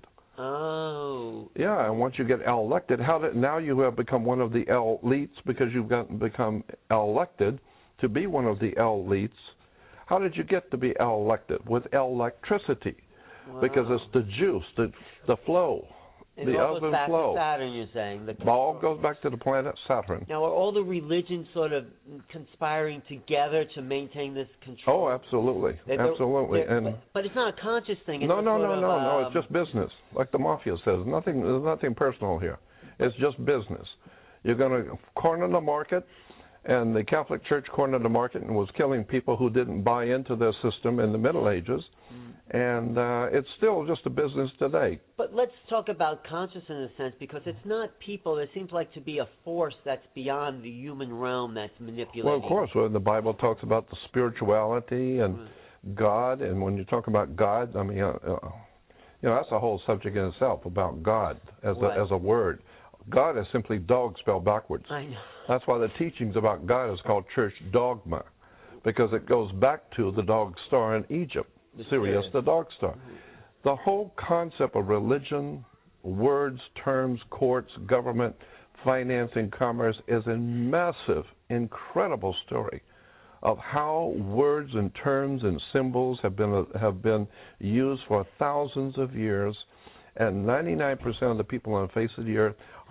Oh. Yeah, and once you get elected, how did now you have become one of the elites because you've gotten become elected to be one of the elites. How did you get to be elected? With electricity. Wow. Because it's the juice, the the flow. It the all ebb goes and back flow. to Saturn, you're saying. The all goes back to the planet Saturn. Now, are all the religions sort of conspiring together to maintain this control? Oh, absolutely, they're, absolutely. They're, and but, but it's not a conscious thing. It's no, no, no, of, no, um, no. It's just business, like the mafia says. Nothing, there's nothing personal here. It's just business. You're going to corner the market, and the Catholic Church cornered the market and was killing people who didn't buy into their system in the Middle Ages. Mm. And uh, it's still just a business today. But let's talk about consciousness in a sense, because it's not people. There seems like to be a force that's beyond the human realm that's manipulating. Well, of course, when the Bible talks about the spirituality and right. God, and when you talk about God, I mean, uh, uh, you know, that's a whole subject in itself about God as right. a, as a word. God is simply dog spelled backwards. I know. That's why the teachings about God is called church dogma, because it goes back to the dog star in Egypt. Sirius, the dog star. Mm-hmm. The whole concept of religion, words, terms, courts, government, financing, commerce is a massive, incredible story of how words and terms and symbols have been have been used for thousands of years, and ninety-nine percent of the people on the face of the earth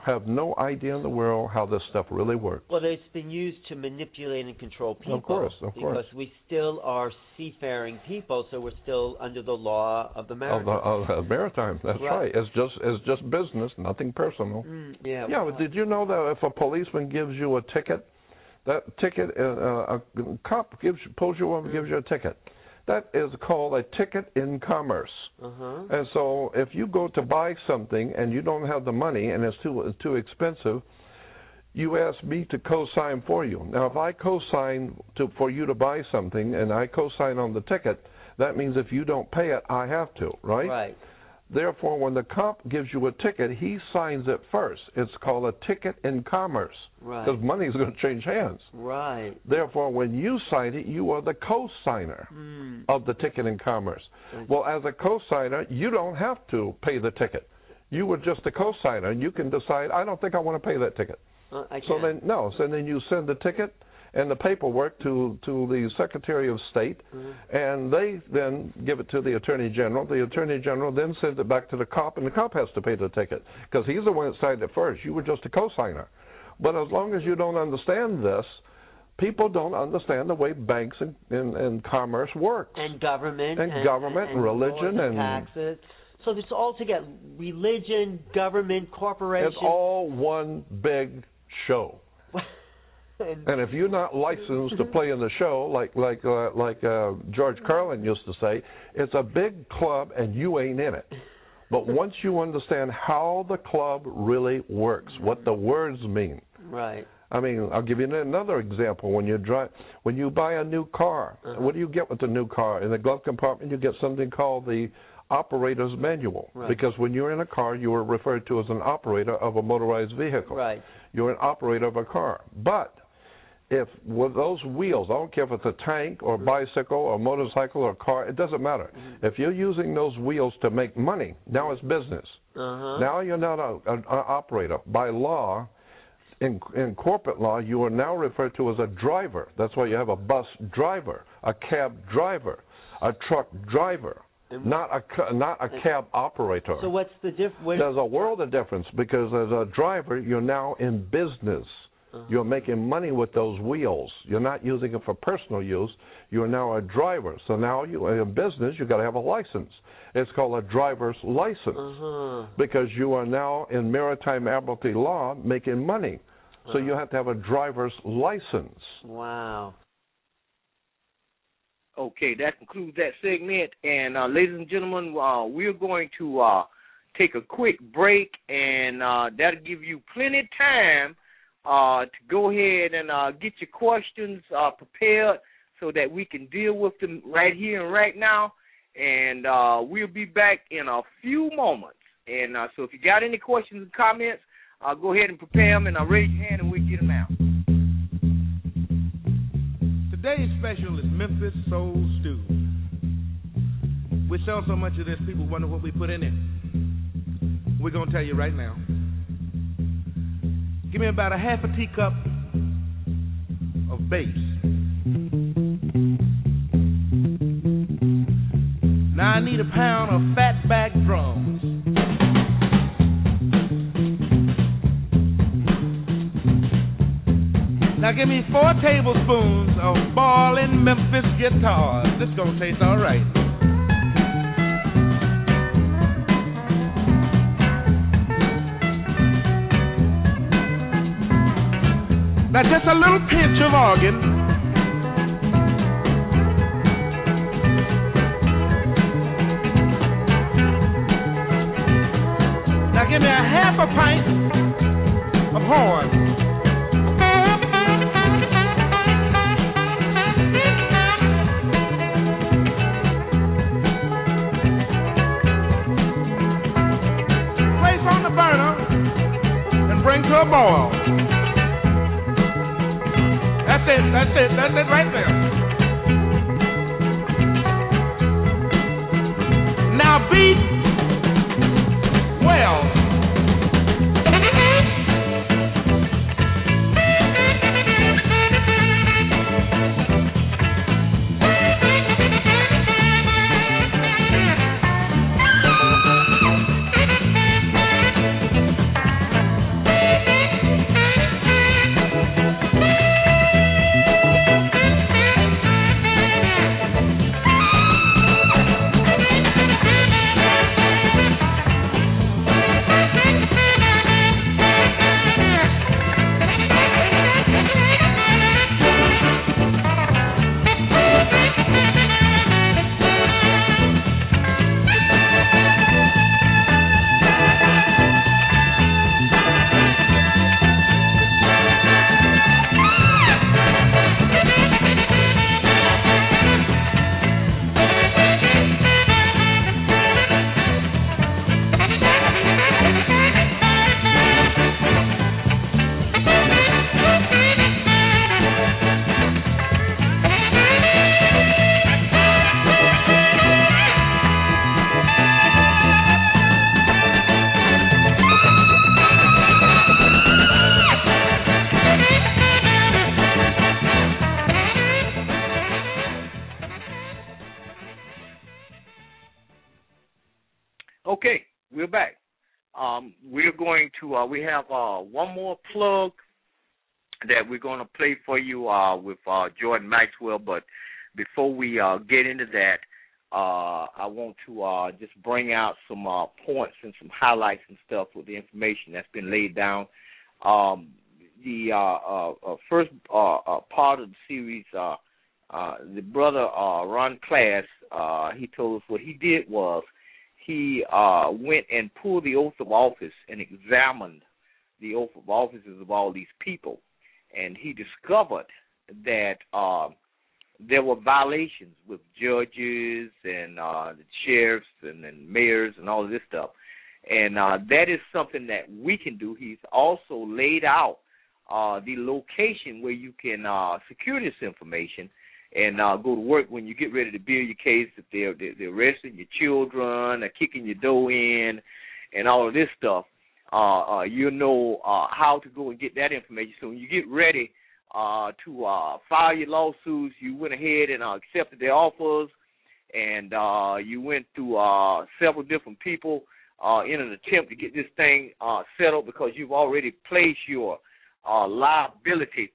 have no idea in the world how this stuff really works. Well, it's been used to manipulate and control people. Of course, of because course. Because we still are seafaring people, so we're still under the law of the maritime. Of the, of the maritime, that's right. right. It's just it's just business, nothing personal. Mm, yeah. Yeah, but did you know that if a policeman gives you a ticket, that ticket, uh, a cop gives pulls you over and gives you a ticket. That is called a ticket in commerce. Uh-huh. And so if you go to buy something and you don't have the money and it's too too expensive, you ask me to co-sign for you. Now, if I co-sign to, for you to buy something and I co-sign on the ticket, that means if you don't pay it, I have to, right? Right. Therefore, when the cop gives you a ticket, he signs it first. It's called a ticket in commerce. Right. Because money is going to change hands. Right. Therefore, when you sign it, you are the co-signer mm. of the ticket in commerce. Okay. Well, as a co-signer, you don't have to pay the ticket. You were just a co-signer, and you can decide, I don't think I want to pay that ticket. Uh, I so then, no. So then you send the ticket and the paperwork to, to the Secretary of State, mm-hmm. and they then give it to the Attorney General. The Attorney General then sends it back to the cop, and the cop has to pay the ticket because he's the one that signed it first. You were just a co-signer. But as long as you don't understand this, people don't understand the way banks and, and, and commerce works. And government. And, and government and, and religion. And, and taxes. So it's all together. Religion, government, corporation. It's all one big show. and, and if you're not licensed to play in the show, like like uh, like uh, George Carlin used to say, it's a big club and you ain't in it. But once you understand how the club really works, what the words mean. Right. I mean, I'll give you another example. When you drive, when you buy a new car, uh-huh. what do you get with the new car? In the glove compartment, you get something called the operator's manual. Right. Because when you're in a car, you are referred to as an operator of a motorized vehicle. Right. You're an operator of a car. But if with those wheels, I don't care if it's a tank or a bicycle or a motorcycle or a car, it doesn't matter. Mm-hmm. If you're using those wheels to make money, now it's business. Uh-huh. Now you're not a, an operator. By law, in, in corporate law, you are now referred to as a driver. That's why you have a bus driver, a cab driver, a truck driver. Not a not a cab operator. So what's the difference? There's a world of difference because as a driver, you're now in business. Uh-huh. You're making money with those wheels. You're not using it for personal use. You're now a driver. So now you in business, you've got to have a license. It's called a driver's license uh-huh. because you are now in maritime admiralty law making money. So uh-huh. you have to have a driver's license. Wow. Okay, that concludes that segment. And, uh, ladies and gentlemen, uh, we're going to uh, take a quick break, and uh, that'll give you plenty of time uh, to go ahead and uh, get your questions uh, prepared so that we can deal with them right here and right now. And uh, we'll be back in a few moments. And uh, so if you got any questions and comments, uh, go ahead and prepare them, and uh, raise your hand, and we'll get them out. Today's special is Memphis Soul Stew. We sell so much of this, people wonder what we put in it. We're going to tell you right now. Give me about a half a teacup of bass. Now I need a pound of fatback drums. Now give me four tablespoons of ballin' Memphis guitars. This gonna taste all right. Now just a little pinch of organ. Now give me a half a pint of horn. Bring to a boil. That's it, that's it, that's it right there. Now beat well. we're back. Um, we're going to, uh, we have uh, one more plug that we're going to play for you uh, with uh, Jordan Maxwell. But before we uh, get into that, uh, I want to uh, just bring out some uh, points and some highlights and stuff with the information that's been laid down. Um, the uh, uh, uh, first uh, uh, part of the series, uh, uh, the brother uh, Ron Class, uh, he told us what he did was he uh, went and pulled the oath of office and examined the oath of offices of all these people, and he discovered that uh, there were violations with judges and uh, the sheriffs and, and mayors and all of this stuff. And uh, that is something that we can do. He's also laid out uh, the location where you can uh, secure this information and uh, go to work when you get ready to build your case. If they're, they're, they're arresting your children, or kicking your door in, and all of this stuff, uh, uh, you know uh, how to go and get that information. So when you get ready uh, to uh, file your lawsuits, you went ahead and uh, accepted their offers, and uh, you went through uh, several different people Uh, in an attempt to get this thing uh, settled, because you've already placed your uh, liability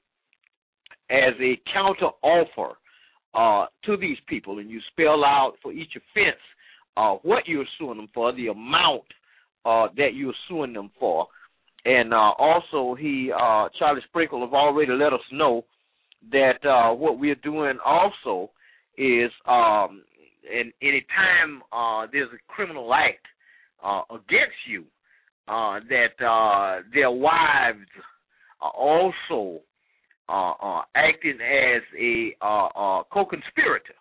as a counter offer uh, to these people, and you spell out for each offense uh, what you're suing them for, the amount uh, that you're suing them for. And uh, also, he, uh, Charlie Sprinkle, have already let us know that uh, what we're doing also is, um, in any time uh, there's a criminal act Uh, against you, uh, that uh, their wives are also uh, uh, acting as a uh, uh, co-conspirator.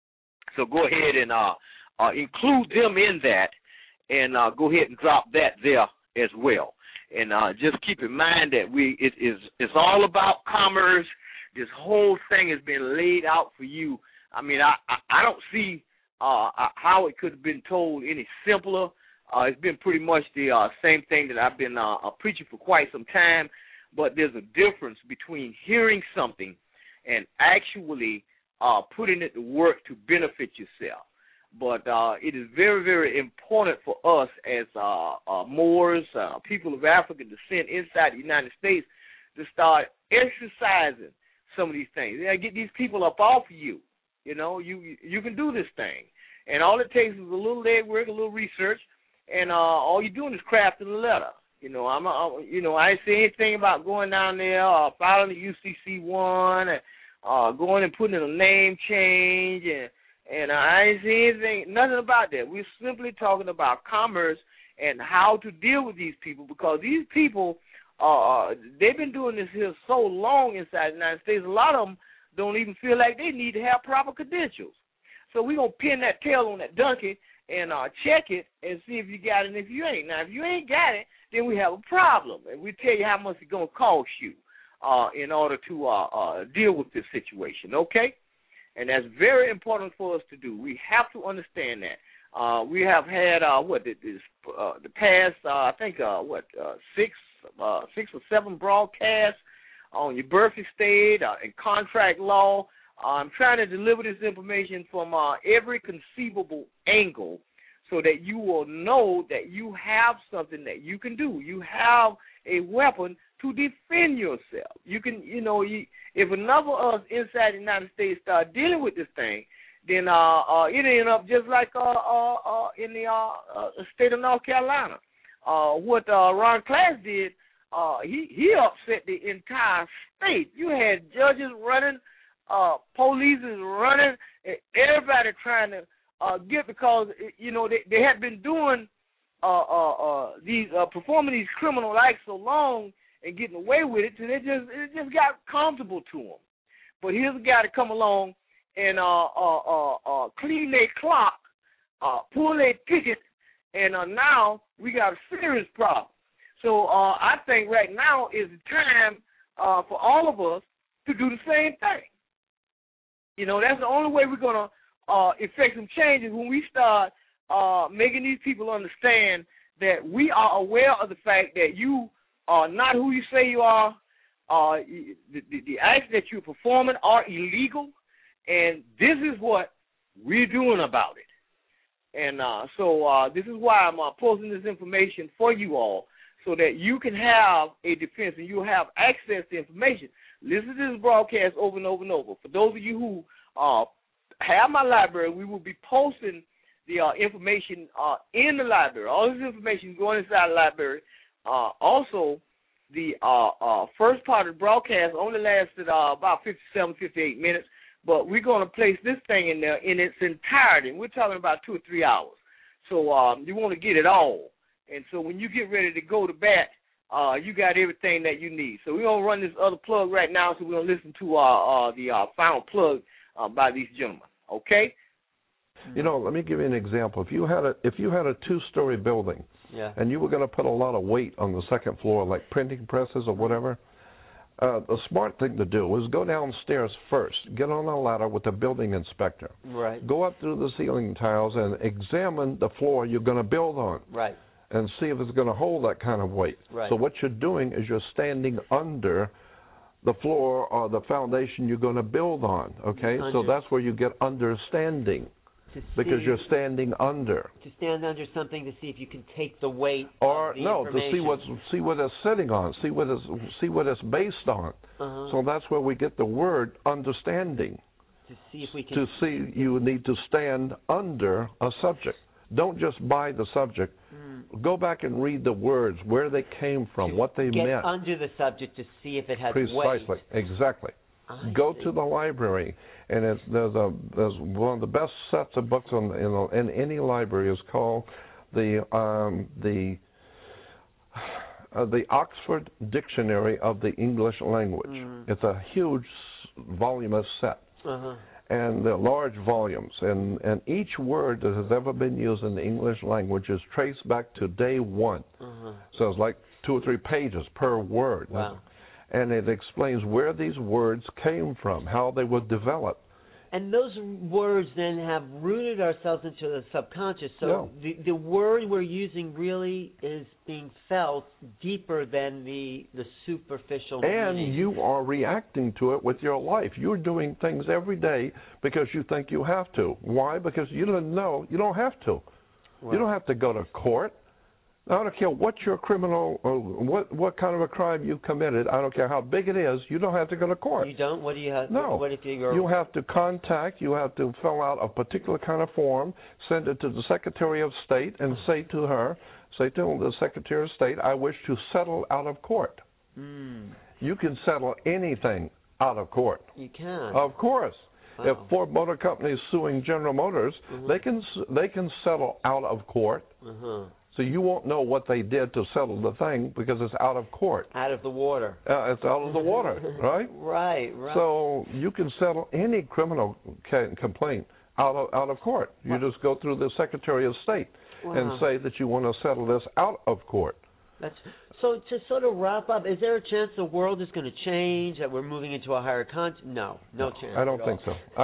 So go ahead and uh, uh, include them in that, and uh, go ahead and drop that there as well. And uh, just keep in mind that we it is it's all about commerce. This whole thing has been laid out for you. I mean, I I, I don't see uh, how it could have been told any simpler. Uh, it's been pretty much the uh, same thing that I've been uh, uh, preaching for quite some time, but there's a difference between hearing something and actually uh, putting it to work to benefit yourself. But uh, it is very, very important for us as uh, uh, Moors, uh, people of African descent inside the United States, to start exercising some of these things. You gotta get these people up off of you. You know, you you can do this thing. And all it takes is a little legwork, a little research, and uh, all you're doing is crafting a letter. You know, I'm, a, you know, I didn't say anything about going down there, uh, filing the U C C one, and uh, going and putting in a name change, and and uh, I didn't say anything, nothing about that. We're simply talking about commerce and how to deal with these people, because these people, uh, they've been doing this here so long inside the United States. A lot of them don't even feel like they need to have proper credentials. So we're gonna pin that tail on that donkey and uh, check it and see if you got it and if you ain't. Now, if you ain't got it, then we have a problem. And we tell you how much it's going to cost you uh, in order to uh, uh, deal with this situation, okay? And that's very important for us to do. We have to understand that. Uh, we have had, uh, what, this, uh, the past, uh, I think, uh, what, uh, six, uh, six or seven broadcasts on your birth estate uh, and contract law. I'm trying to deliver this information from uh, every conceivable angle so that you will know that you have something that you can do. You have a weapon to defend yourself. You can, you know, you, if enough of us inside the United States start dealing with this thing, then uh, uh, it end up just like uh, uh, uh, in the uh, uh, state of North Carolina. Uh, what uh, Ron Class did, uh, he, he upset the entire state. You had judges running, Uh, police is running, everybody trying to uh, get, because, you know, they, they had been doing uh, uh, uh, these, uh, performing these criminal acts so long and getting away with it, and it just, it just got comfortable to them. But here's a guy to come along and uh, uh, uh, uh, clean their clock, uh, pull their ticket, and uh, now we got a serious problem. So uh, I think right now is the time uh, for all of us to do the same thing. You know, that's the only way we're going to uh, effect some changes, when we start uh, making these people understand that we are aware of the fact that you are not who you say you are. Uh, the, the, the acts that you're performing are illegal, and this is what we're doing about it. And uh, so uh, this is why I'm uh, posting this information for you all, so that you can have a defense and you have access to information. Listen to this broadcast over and over and over. For those of you who uh, have my library, we will be posting the uh, information uh, in the library. All this information is going inside the library. Uh, also, the uh, uh, first part of the broadcast only lasted uh, about fifty-seven, fifty-eight minutes, but we're going to place this thing in there in its entirety. We're talking about two or three hours. So um, you want to get it all. And so when you get ready to go to bat, uh, you got everything that you need. So we're going to run this other plug right now, so we're going to listen to uh, uh, the uh, final plug uh, by these gentlemen. Okay? You know, let me give you an example. If you had a if you had a two-story building, yeah. and you were going to put a lot of weight on the second floor, like printing presses or whatever, uh, the smart thing to do is go downstairs first, get on a ladder with the building inspector, right. go up through the ceiling tiles and examine the floor you're going to build on, right. and see if it's going to hold that kind of weight. Right. So what you're doing is you're standing under the floor or the foundation you're going to build on. Okay, under. so that's where you get understanding. Because you're standing under. To stand under something to see if you can take the weight or of the no, to see what see what it's sitting on, see what it's see what it's based on. Uh-huh. So that's where we get the word understanding. To see if we can. To see, you need to stand under a subject. Don't just buy the subject. Mm. Go back and read the words, where they came from, to what they get meant. Under the subject to see if it has Precisely, weight. exactly. I Go see. to the library, and it's, there's a there's one of the best sets of books on, in, a, in any library is called the um, the uh, the Oxford Dictionary of the English Language. Mm. It's a huge voluminous set, uh-huh. and they're large volumes, and and each word that has ever been used in the English language is traced back to day one. Uh-huh. So it's like two or three pages per word. Wow. And it explains where these words came from, how they were developed. And those words then have rooted ourselves into the subconscious. So yeah. the, the word we're using really is being felt deeper than the, the superficial And meaning. you are reacting to it with your life. You're doing things every day because you think you have to. Why? Because you don't know you don't have to. Wow. You don't have to go to court. I don't care what your criminal, or what what kind of a crime you committed. I don't care how big it is. You don't have to go to court. You don't? What do you have? No. What if you're... You have to contact. You have to fill out a particular kind of form, send it to the Secretary of State, and say to her, say to the Secretary of State, I wish to settle out of court. Mm. You can settle anything out of court. You can. Of course. Wow. If Ford Motor Company is suing General Motors, mm-hmm. they can they can settle out of court. Uh-huh. So you won't know what they did to settle the thing because it's out of court. Out of the water. Uh, it's out of the water, right? Right, right. So you can settle any criminal ca- complaint out of out of court. You wow. just go through the Secretary of State wow. and say that you want to settle this out of court. That's so. To sort of wrap up, is there a chance the world is going to change? That we're moving into a higher con? No, no, no chance. I don't think so. I,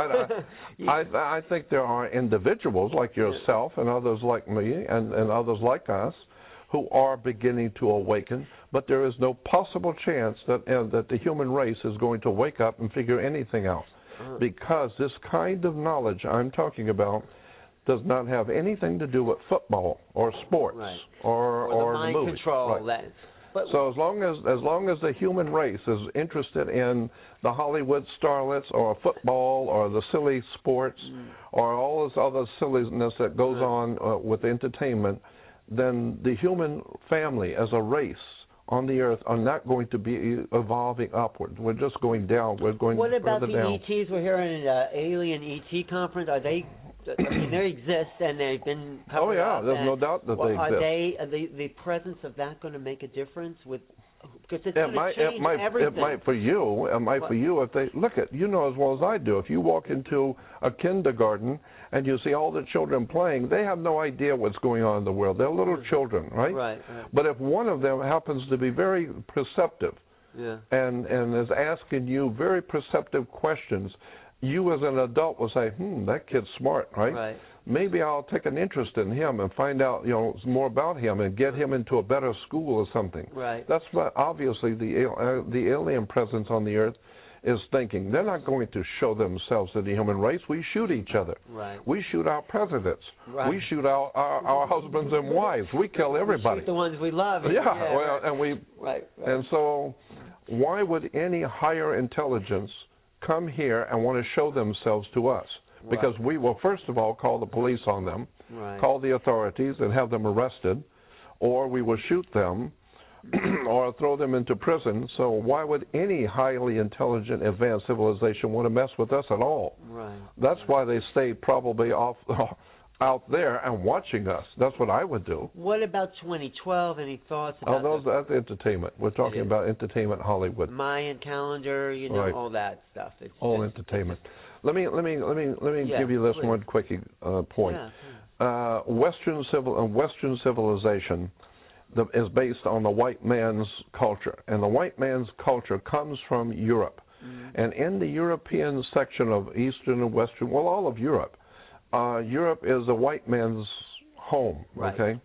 I, I I think there are individuals like yourself and others like me and, and others like us who are beginning to awaken. But there is no possible chance that uh, that the human race is going to wake up and figure anything out, uh-huh. because this kind of knowledge I'm talking about does not have anything to do with football or sports right. or or, or the mind the movies. control. Right. That, but, so as long as as long as the human race is interested in the Hollywood starlets or football or the silly sports mm. or all this other silliness that goes right. on uh, with entertainment, then the human family as a race on the earth are not going to be evolving upward. We're just going down. We're going what about further the down. E Ts? We're here in an uh, alien E T conference. Are they? I mean, they exist and they've been covered Oh yeah, up, there's and, no doubt that well, they are exist. They, are they the presence of that going to make a difference with? Because it's it going to might, change it might, everything. It might for you. It might what? for you if they look at you know as well as I do. If you walk into a kindergarten and you see all the children playing, they have no idea what's going on in the world. They're little mm-hmm. children, right? Right, right? But if one of them happens to be very perceptive, yeah. and and is asking you very perceptive questions, you as an adult will say, "Hmm, that kid's smart, right?" Right. Maybe I'll take an interest in him and find out, you know, more about him and get him into a better school or something. Right. That's what obviously the uh, the alien presence on the earth is thinking. They're not going to show themselves to the human race. We shoot each other. Right. We shoot our presidents. Right. We shoot our, our, our husbands and wives. We kill everybody. We shoot the ones we love. Yeah, yeah well, right. and we right, right. and so why would any higher intelligence come here and want to show themselves to us? Right. Because we will first of all call the police on them, right. call the authorities and have them arrested, or we will shoot them or throw them into prison. So why would any highly intelligent advanced civilization want to mess with us at all? Right. That's right. why they stay probably off out there and watching us. That's what I would do. What about twenty twelve? Any thoughts about Oh, those, that's entertainment. We're talking about entertainment Hollywood. Mayan calendar, you know, right. all that stuff. It's all just, entertainment. Let me let me let me let me yeah, give you this please. one quick uh, point. Yeah, uh, Western civil uh, Western civilization the, is based on the white man's culture, and the white man's culture comes from Europe. Mm-hmm. And in the European section of Eastern and Western, well, all of Europe, uh, Europe is a white man's home. Right. Okay.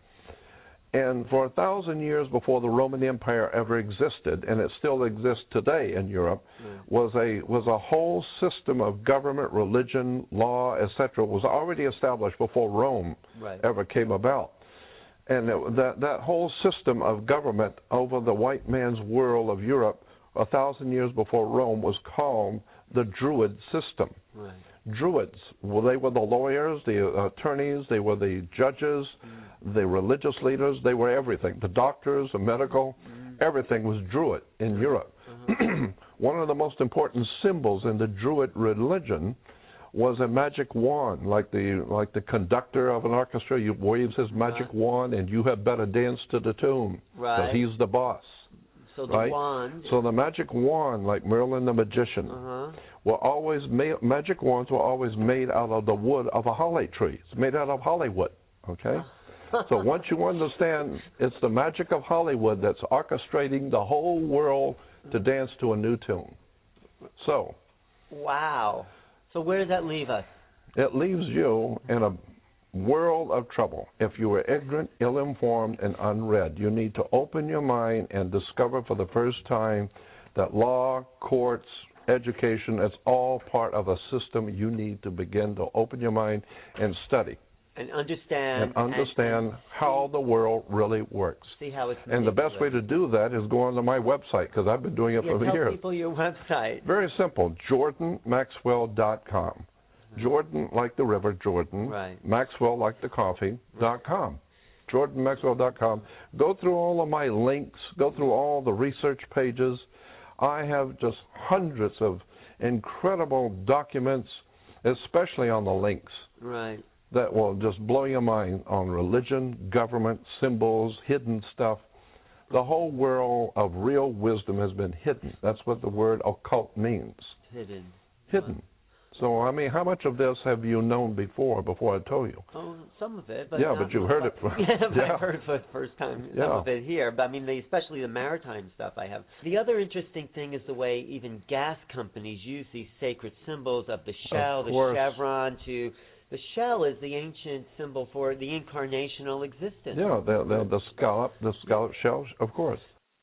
And for a thousand years before the Roman Empire ever existed, and it still exists today in Europe, mm. was a was a whole system of government, religion, law, et cetera, was already established before Rome right. ever came about. And it, that that whole system of government over the white man's world of Europe, a thousand years before Rome, was called the Druid system. Right. Druids, well, they were the lawyers, the attorneys, they were the judges, mm. the religious leaders, they were everything. The doctors, the medical, mm. everything was Druid in Europe. Uh-huh. One of the most important symbols in the Druid religion was a magic wand, like the like the conductor of an orchestra. He waves his magic uh-huh. wand, and you had better dance to the tune. Right. So he's the boss. So the right? wand. So the magic wand, like Merlin the magician, uh-huh. were always made. Magic wands were always made out of the wood of a holly tree. It's made out of Hollywood. Okay. So once you understand, it's the magic of Hollywood that's orchestrating the whole world to dance to a new tune. So. Wow. So where does that leave us? It leaves you in a world of trouble. If you are ignorant, ill-informed, and unread, you need to open your mind and discover for the first time that law, courts, education, it's all part of a system you need to begin to open your mind and study. And understand. And understand and, and how the world really works. See how it's And the best way to do that is go onto my website, because I've been doing it yeah, for tell years. Tell people your website. Very simple, jordan maxwell dot com. Jordan, like the river, Jordan. Right. Maxwell, like the coffee, dot com. jordan maxwell dot com. Go through all of my links. Go through all the research pages. I have just hundreds of incredible documents, especially on the links. Right. That will just blow your mind on religion, government, symbols, hidden stuff. The whole world of real wisdom has been hidden. That's what the word occult means. Hidden. Hidden. So, I mean, how much of this have you known before, before I told you? Oh, some of it. But yeah, not, but you've heard it. yeah, but yeah. I've heard it for the first time, some yeah. of it here. But, I mean, the, especially the maritime stuff I have. The other interesting thing is the way even gas companies use these sacred symbols of the shell, of the chevron, to... The shell is the ancient symbol for the incarnational existence. Yeah, the, the, the scallop, the scallop shell, of course.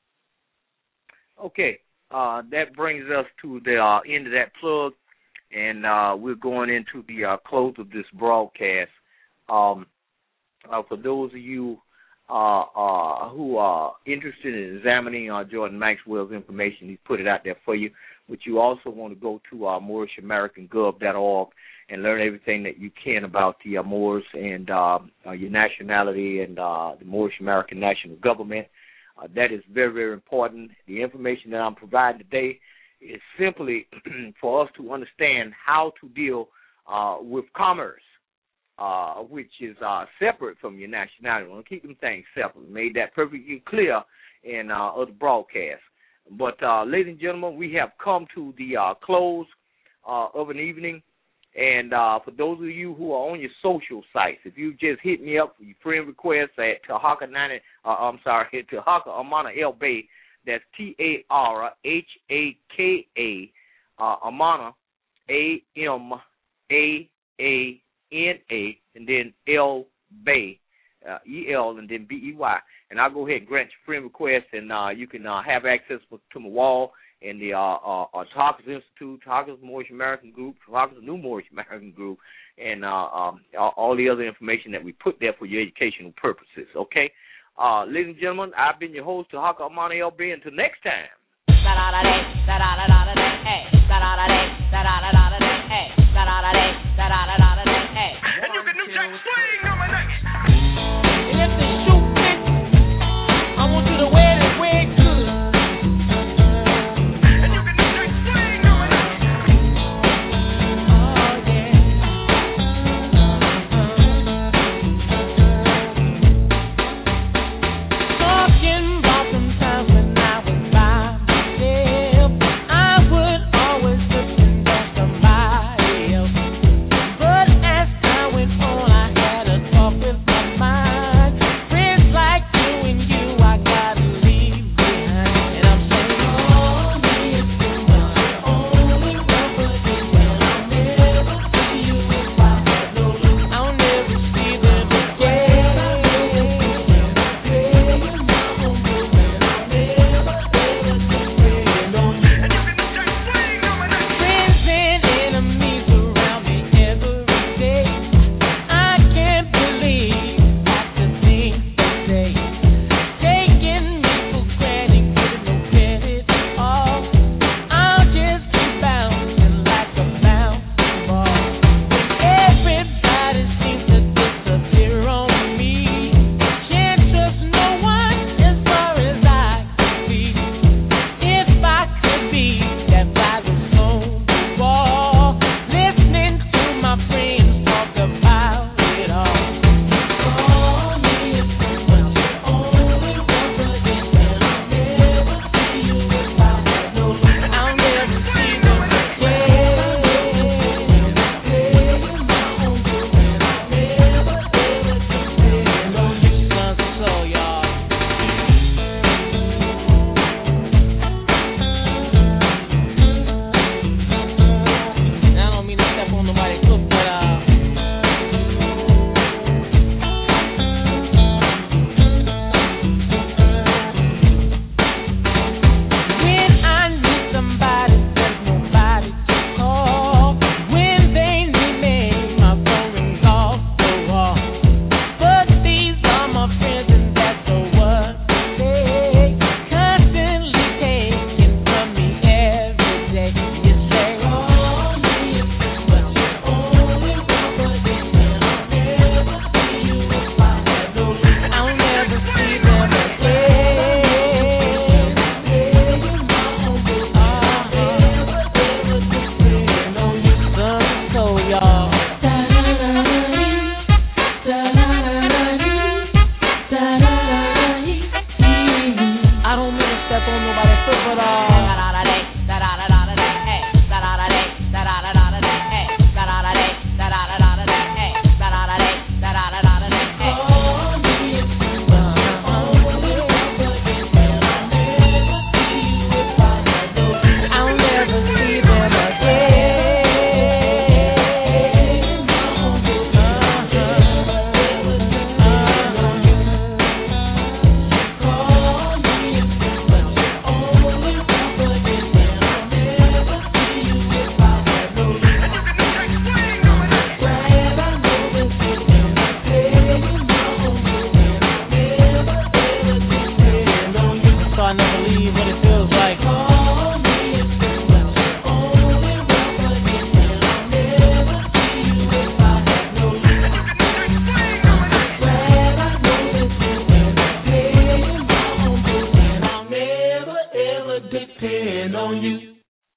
Okay, uh, that brings us to the uh, end of that plug, and uh, we're going into the uh, close of this broadcast. Um, uh, for those of you uh, uh, who are interested in examining uh, Jordan Maxwell's information, he's put it out there for you. But you also want to go to uh, Moorish American Gov dot org and learn everything that you can about the uh, Moors and uh, uh, your nationality and uh, the Moorish American national government. Uh, that is very, very important. The information that I'm providing today is simply for us to understand how to deal uh, with commerce, uh, which is uh, separate from your nationality. I want to keep them things separate. Made that perfectly clear in uh, other broadcasts. But, uh, ladies and gentlemen, we have come to the uh, close uh, of an evening. And uh, for those of you who are on your social sites, if you just hit me up for your friend requests at Tahaka ninety, uh, I'm sorry, Tahaka Amana El Bay, that's T A R H A K A, uh, Amana, A M A A N A, and then El Bay, uh, E L, and then B E Y. And I'll go ahead and grant your friend request, and uh, you can uh, have access to my wall and the uh, uh, uh, Talkers Institute, Talkers Moorish American Group, Talkers New Moorish American Group, and uh, um, all, all the other information that we put there for your educational purposes, okay? Uh, ladies and gentlemen, I've been your host, Haka Amani L B. Until next time. Da-da-da-da, da-da-da-da-da, hey.